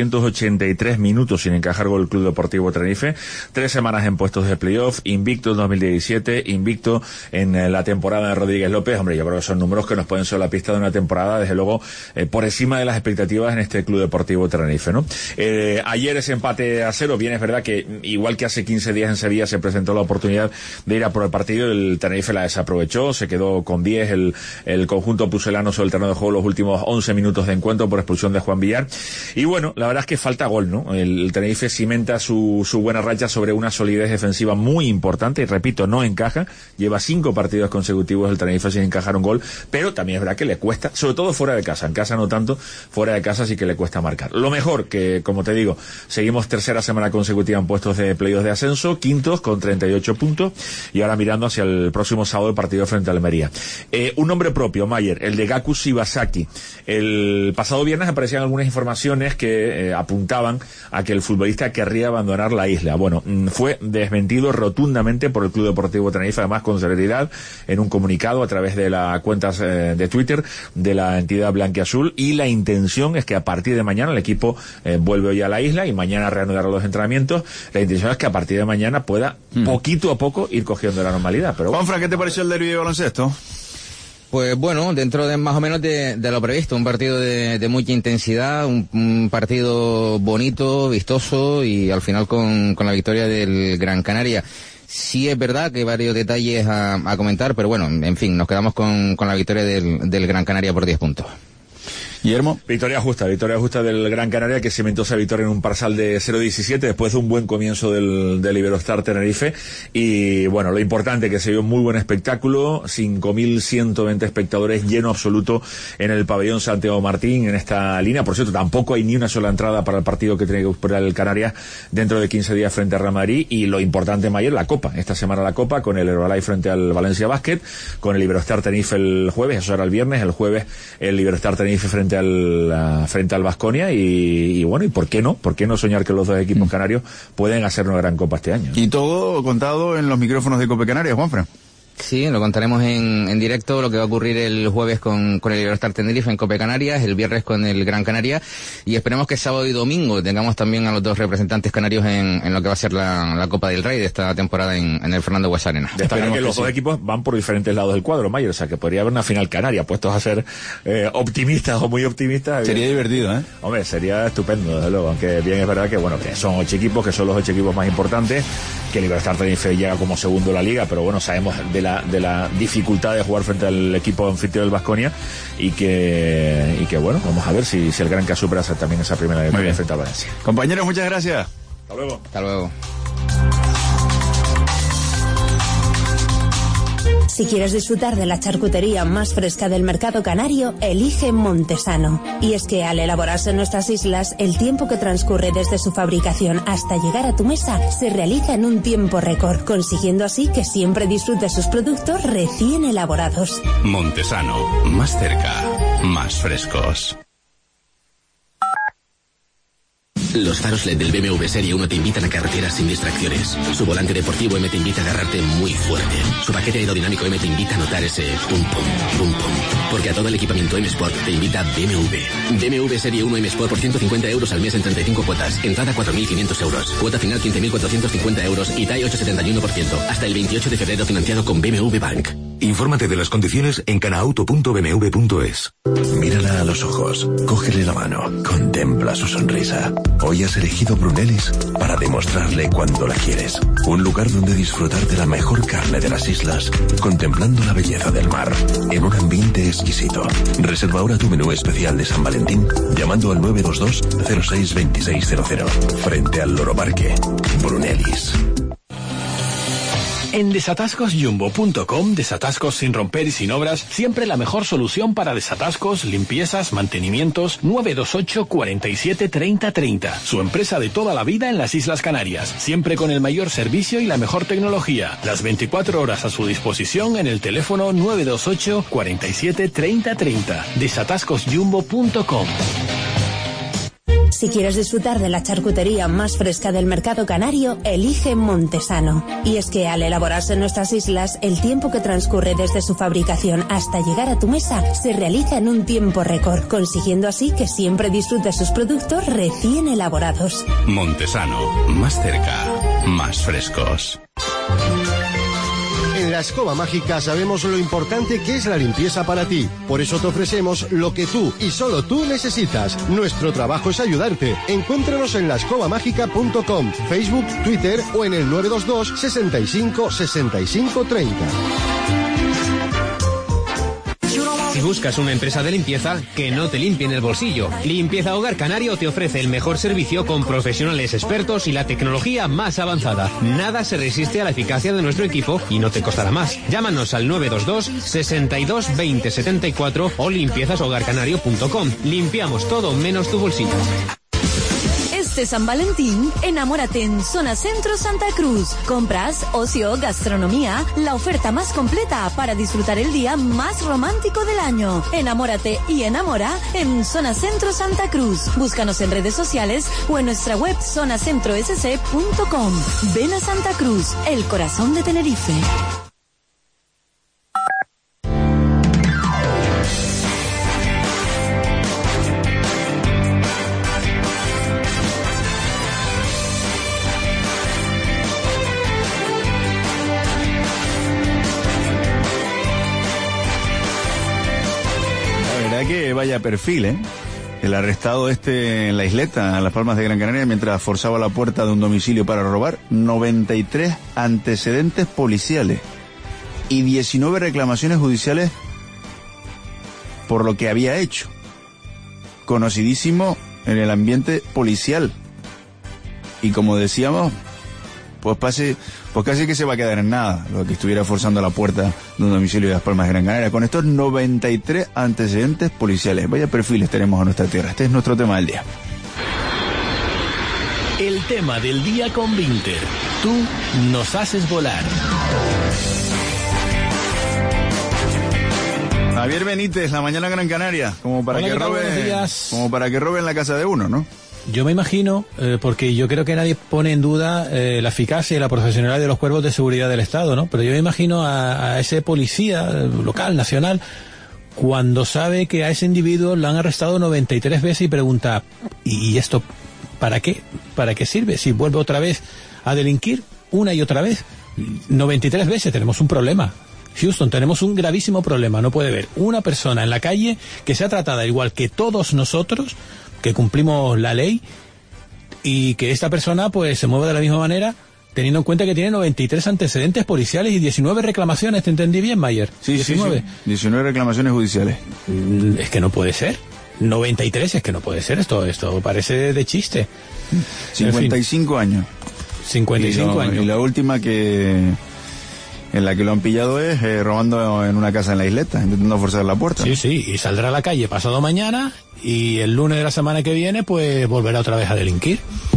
483 minutos sin encajar gol el Club Deportivo Tenerife. 3 semanas en puestos de playoff, invicto en 2017, invicto en la temporada de Rodríguez López. Hombre, yo creo que son números que nos ponen sobre la pista de una temporada, desde luego, por encima de las expectativas en este Club Deportivo Tenerife, ¿no? Ayer ese empate a 0, bien es verdad que igual que hace 15 días en Sevilla se presentó la oportunidad de ir a por el partido, el Tenerife la desaprovechó, se quedó con 10 el conjunto pucelano sobre el terreno de juego los últimos 11 minutos de encuentro por expulsión de Juan Villar. Y bueno, la verdad es que falta gol, ¿no? El Tenerife cimenta su buena racha sobre una solidez defensiva muy importante, y repito, no encaja, lleva 5 partidos consecutivos el Tenerife sin encajar un gol, pero también es verdad que le cuesta, sobre todo fuera de casa, en casa no tanto, fuera de casa sí que le cuesta marcar. Lo mejor que, como te digo, seguimos tercera semana consecutiva en puestos de playoffs de ascenso, quintos con 38 puntos, y ahora mirando hacia el próximo sábado el partido frente a Almería. Un nombre propio, Mayer, el de Gaku Shibasaki. El pasado viernes aparecían algunas informaciones que apuntaban a que el futbolista querría abandonar la isla. Bueno, fue desmentido rotundamente por el Club Deportivo Tenerife, además con celeridad, en un comunicado a través de las cuentas de Twitter de la entidad blanquiazul, y la intención es que a partir de mañana el equipo vuelve hoy a la isla y mañana reanudará los entrenamientos. La intención es que a partir de mañana pueda poquito a poco ir cogiendo la normalidad. Pero Juanfran, ¿qué te pareció el derbi de baloncesto? Pues bueno, dentro de más o menos de lo previsto, un partido de mucha intensidad, un partido bonito, vistoso, y al final con la victoria del Gran Canaria. Sí es verdad que hay varios detalles a comentar, pero bueno, en fin, nos quedamos con la victoria del Gran Canaria por 10 puntos. Guillermo. Victoria justa del Gran Canaria, que cimentó esa victoria en un parcial de 0-17 después de un buen comienzo del Iberostar Tenerife. Y bueno, lo importante que se dio muy buen espectáculo, 5.120 espectadores, lleno absoluto en el pabellón Santiago Martín en esta línea. Por cierto, tampoco hay ni una sola entrada para el partido que tiene que disputar el Canarias dentro de 15 días frente a Real Madrid. Y lo importante, Mayer, la Copa. Esta semana la Copa con el Herbalife frente al Valencia Basket, con el Iberostar Tenerife el jueves, eso era el viernes, el jueves el Iberostar Tenerife frente al Baskonia, y bueno, y ¿por qué no soñar que los dos equipos canarios pueden hacer una gran Copa este año? Y todo contado en los micrófonos de Cope Canarias, Juanfran. Sí, lo contaremos en directo, lo que va a ocurrir el jueves con el Iberostar Tenerife en Cope Canarias, el viernes con el Gran Canaria, y esperemos que sábado y domingo tengamos también a los dos representantes canarios en lo que va a ser la Copa del Rey de esta temporada en el Fernando Buesa Arena. Destacar que los dos equipos van por diferentes lados del cuadro, Mayer, o sea que podría haber una final canaria, puestos a ser optimistas o muy optimistas. Sería divertido, ¿eh? Hombre, sería estupendo, desde luego, aunque bien es verdad que bueno, que son 8 equipos, que son los 8 equipos más importantes, que el Iberostar Tenerife llega como segundo en la liga, pero bueno, sabemos de la dificultad de jugar frente al equipo anfitrión del Baskonia, y que bueno, vamos a ver si el Gran Canaria supera también esa primera victoria frente a Valencia. Compañeros, muchas gracias. Hasta luego. Hasta luego. Si quieres disfrutar de la charcutería más fresca del mercado canario, elige Montesano. Y es que al elaborarse en nuestras islas, el tiempo que transcurre desde su fabricación hasta llegar a tu mesa se realiza en un tiempo récord, consiguiendo así que siempre disfrutes sus productos recién elaborados. Montesano, más cerca, más frescos. Los faros LED del BMW Serie 1 te invitan a carreteras sin distracciones. Su volante deportivo M te invita a agarrarte muy fuerte. Su paquete aerodinámico M te invita a notar ese pum pum, pum pum. Porque a todo el equipamiento M Sport te invita BMW. BMW Serie 1 M Sport por 150 euros al mes en 35 cuotas. Entrada 4.500 euros. Cuota final 15.450 euros y TAE 8,71%. Hasta el 28 de febrero financiado con BMW Bank. Infórmate de las condiciones en canauto.bmw.es. Mírala a los ojos, cógele la mano, contempla su sonrisa. Hoy has elegido Brunellis para demostrarle cuánto la quieres. Un lugar donde disfrutar de la mejor carne de las islas, contemplando la belleza del mar, en un ambiente exquisito. Reserva ahora tu menú especial de San Valentín llamando al 922-062600. Frente al Loro Parque. Brunellis. En desatascosjumbo.com, desatascos sin romper y sin obras, siempre la mejor solución para desatascos, limpiezas, mantenimientos. 928 47 30 30. Su empresa de toda la vida en las Islas Canarias, siempre con el mayor servicio y la mejor tecnología. Las 24 horas a su disposición en el teléfono 928 47 30 30. desatascosjumbo.com. Si quieres disfrutar de la charcutería más fresca del mercado canario, elige Montesano. Y es que al elaborarse en nuestras islas, el tiempo que transcurre desde su fabricación hasta llegar a tu mesa se realiza en un tiempo récord, consiguiendo así que siempre disfrutes sus productos recién elaborados. Montesano, más cerca, más frescos. En La Escoba Mágica sabemos lo importante que es la limpieza para ti. Por eso te ofrecemos lo que tú y solo tú necesitas. Nuestro trabajo es ayudarte. Encuéntranos en laescobamágica.com, Facebook, Twitter o en el 922 65 65 30. Si buscas una empresa de limpieza, que no te limpien el bolsillo. Limpieza Hogar Canario te ofrece el mejor servicio con profesionales expertos y la tecnología más avanzada. Nada se resiste a la eficacia de nuestro equipo y no te costará más. Llámanos al 922 62 20 74 o limpiezashogarcanario.com. Limpiamos todo menos tu bolsillo. Este San Valentín, enamórate en Zona Centro Santa Cruz. Compras, ocio, gastronomía, la oferta más completa para disfrutar el día más romántico del año. Enamórate y enamora en Zona Centro Santa Cruz. Búscanos en redes sociales o en nuestra web zonacentrosc.com. Ven a Santa Cruz, el corazón de Tenerife. Que vaya perfil, el arrestado en la isleta, en Las Palmas de Gran Canaria, mientras forzaba la puerta de un domicilio para robar, 93 antecedentes policiales y 19 reclamaciones judiciales por lo que había hecho. Conocidísimo en el ambiente policial. Y como decíamos, pues casi que se va a quedar en nada lo que estuviera forzando la puerta de un domicilio de Las Palmas de Gran Canaria, con estos 93 antecedentes policiales. Vaya perfiles tenemos a nuestra tierra. Este es nuestro tema del día. El tema del día con Vinter. Tú nos haces volar. Javier Benítez, La Mañana Gran Canaria, como para que roben la casa de uno, ¿no? Yo me imagino, porque yo creo que nadie pone en duda la eficacia y la profesionalidad de los cuerpos de seguridad del Estado, ¿no? Pero yo me imagino a ese policía local, nacional, cuando sabe que a ese individuo lo han arrestado 93 veces y pregunta, ¿y esto para qué? ¿Para qué sirve? Si vuelve otra vez a delinquir una y otra vez. 93 veces tenemos un problema. Houston, tenemos un gravísimo problema. No puede haber una persona en la calle que sea tratada igual que todos nosotros, que cumplimos la ley, y que esta persona pues se mueva de la misma manera, teniendo en cuenta que tiene 93 antecedentes policiales y 19 reclamaciones. ¿Te entendí bien, Mayer? Sí, 19. Sí. 19 reclamaciones judiciales. Es que no puede ser. 93 es que no puede ser. Esto parece de chiste. 55 años. 55 años. Y la última en la que lo han pillado es robando en una casa en la isleta, intentando forzar la puerta. Sí, y saldrá a la calle pasado mañana y el lunes de la semana que viene pues volverá otra vez a delinquir.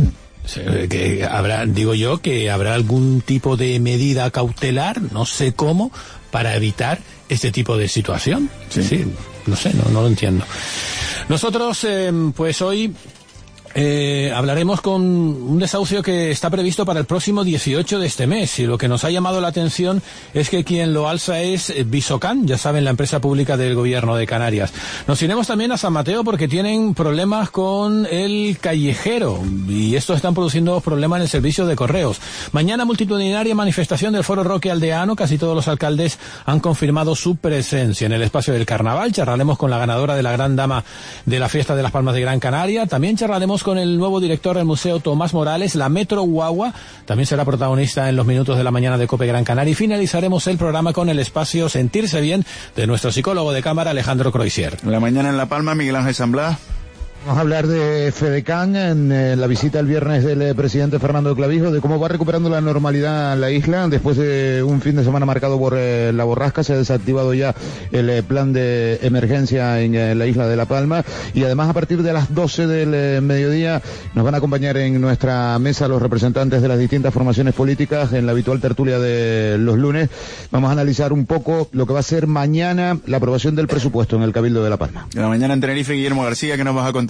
Que habrá algún tipo de medida cautelar, no sé cómo, para evitar este tipo de situación. Sí, no sé, no lo entiendo. Nosotros pues hoy hablaremos con un desahucio que está previsto para el próximo 18 de este mes, y lo que nos ha llamado la atención es que quien lo alza es Visocan, ya saben, la empresa pública del gobierno de Canarias. Nos iremos también a San Mateo porque tienen problemas con el callejero y estos están produciendo problemas en el servicio de correos. Mañana multitudinaria manifestación del Foro Roque Aldeano, casi todos los alcaldes han confirmado su presencia en el espacio del carnaval. Charlaremos con la ganadora de la Gran Dama de la Fiesta de Las Palmas de Gran Canaria. También charlaremos con el nuevo director del Museo, Tomás Morales. La Metro Guagua también será protagonista en los minutos de la mañana de COPE Gran Canaria, y finalizaremos el programa con el espacio Sentirse Bien de nuestro psicólogo de cámara, Alejandro Croisier. La mañana en La Palma, Miguel Ángel San Blas. Vamos a hablar de FEDECAN en la visita el viernes del presidente Fernando Clavijo, de cómo va recuperando la normalidad en la isla. Después de un fin de semana marcado por la borrasca, se ha desactivado ya el plan de emergencia en la isla de La Palma, y además a partir de las 12 del mediodía nos van a acompañar en nuestra mesa los representantes de las distintas formaciones políticas en la habitual tertulia de los lunes. Vamos a analizar un poco lo que va a ser mañana la aprobación del presupuesto en el Cabildo de La Palma. La mañana en Tenerife, Guillermo García, ¿qué nos vas a contar?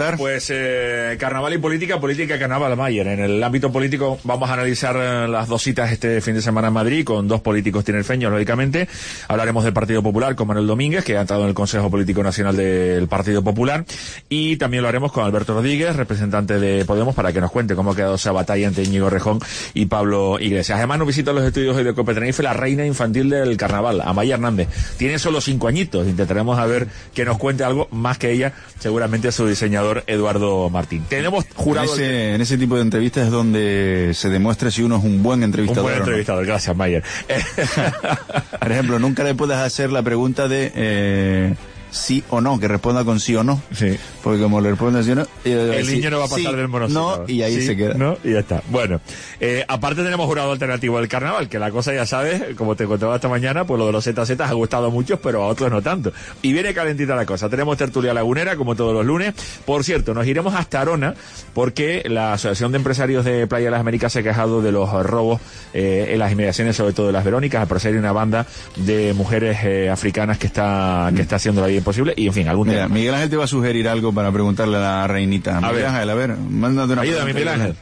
contar? Pues carnaval y política, política y carnaval, Mayer. En el ámbito político vamos a analizar las dos citas este fin de semana en Madrid con dos políticos tinerfeños, lógicamente. Hablaremos del Partido Popular con Manuel Domínguez, que ha entrado en el Consejo Político Nacional del Partido Popular, y también lo haremos con Alberto Rodríguez, representante de Podemos, para que nos cuente cómo ha quedado esa batalla entre Íñigo Rejón y Pablo Iglesias. Además nos visita los estudios hoy de COPE Tenerife la reina infantil del carnaval, Amaya Hernández. Tiene solo 5 añitos, intentaremos a ver que nos cuente algo más que ella, seguramente su diseñador Eduardo Martín. Tenemos jurado... En ese tipo de entrevistas es donde se demuestra si uno es un buen entrevistador. Un buen entrevistador, gracias, Mayer. Por ejemplo, nunca le puedes hacer la pregunta de... sí o no, que responda con sí o no. Sí. Porque como le responde sí o no... el niño no va a pasar sí, del monociclo. No, y ahí sí, se queda. No, y ya está. Bueno, aparte tenemos jurado alternativo del carnaval, que la cosa ya sabes, como te contaba esta mañana, pues lo de los ZZ ha gustado a muchos, pero a otros no tanto. Y viene calentita la cosa. Tenemos tertulia lagunera, como todos los lunes. Por cierto, nos iremos hasta Arona, porque la Asociación de Empresarios de Playa de las Américas se ha quejado de los robos en las inmediaciones, sobre todo de las Verónicas, al parecer hay una banda de mujeres africanas que está haciendo la vida imposible, y en fin, algún tema. Miguel Ángel te va a sugerir algo para preguntarle a la reinita. Miguel Ángel, a ver, mándate una pregunta. Miguel Ángel.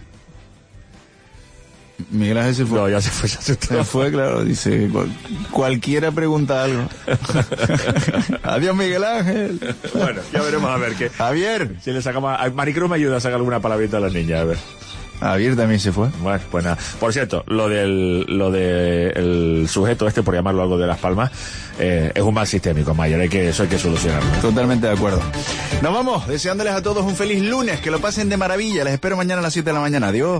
Miguel Ángel se fue. No, ya se fue, se fue, claro, dice, cualquiera pregunta algo. Adiós, Miguel Ángel. Bueno, ya veremos a ver qué. Javier. Si le sacamos, Maricruz me ayuda a sacar alguna palabrita a las niñas, a ver. Javier también se fue. Bueno, pues nada. Por cierto, lo del sujeto este, por llamarlo algo de Las Palmas, es un mal sistémico, Mayer. Eso hay que solucionarlo. Totalmente de acuerdo. Nos vamos, deseándoles a todos un feliz lunes, que lo pasen de maravilla. Les espero mañana a las 7 de la mañana. Adiós.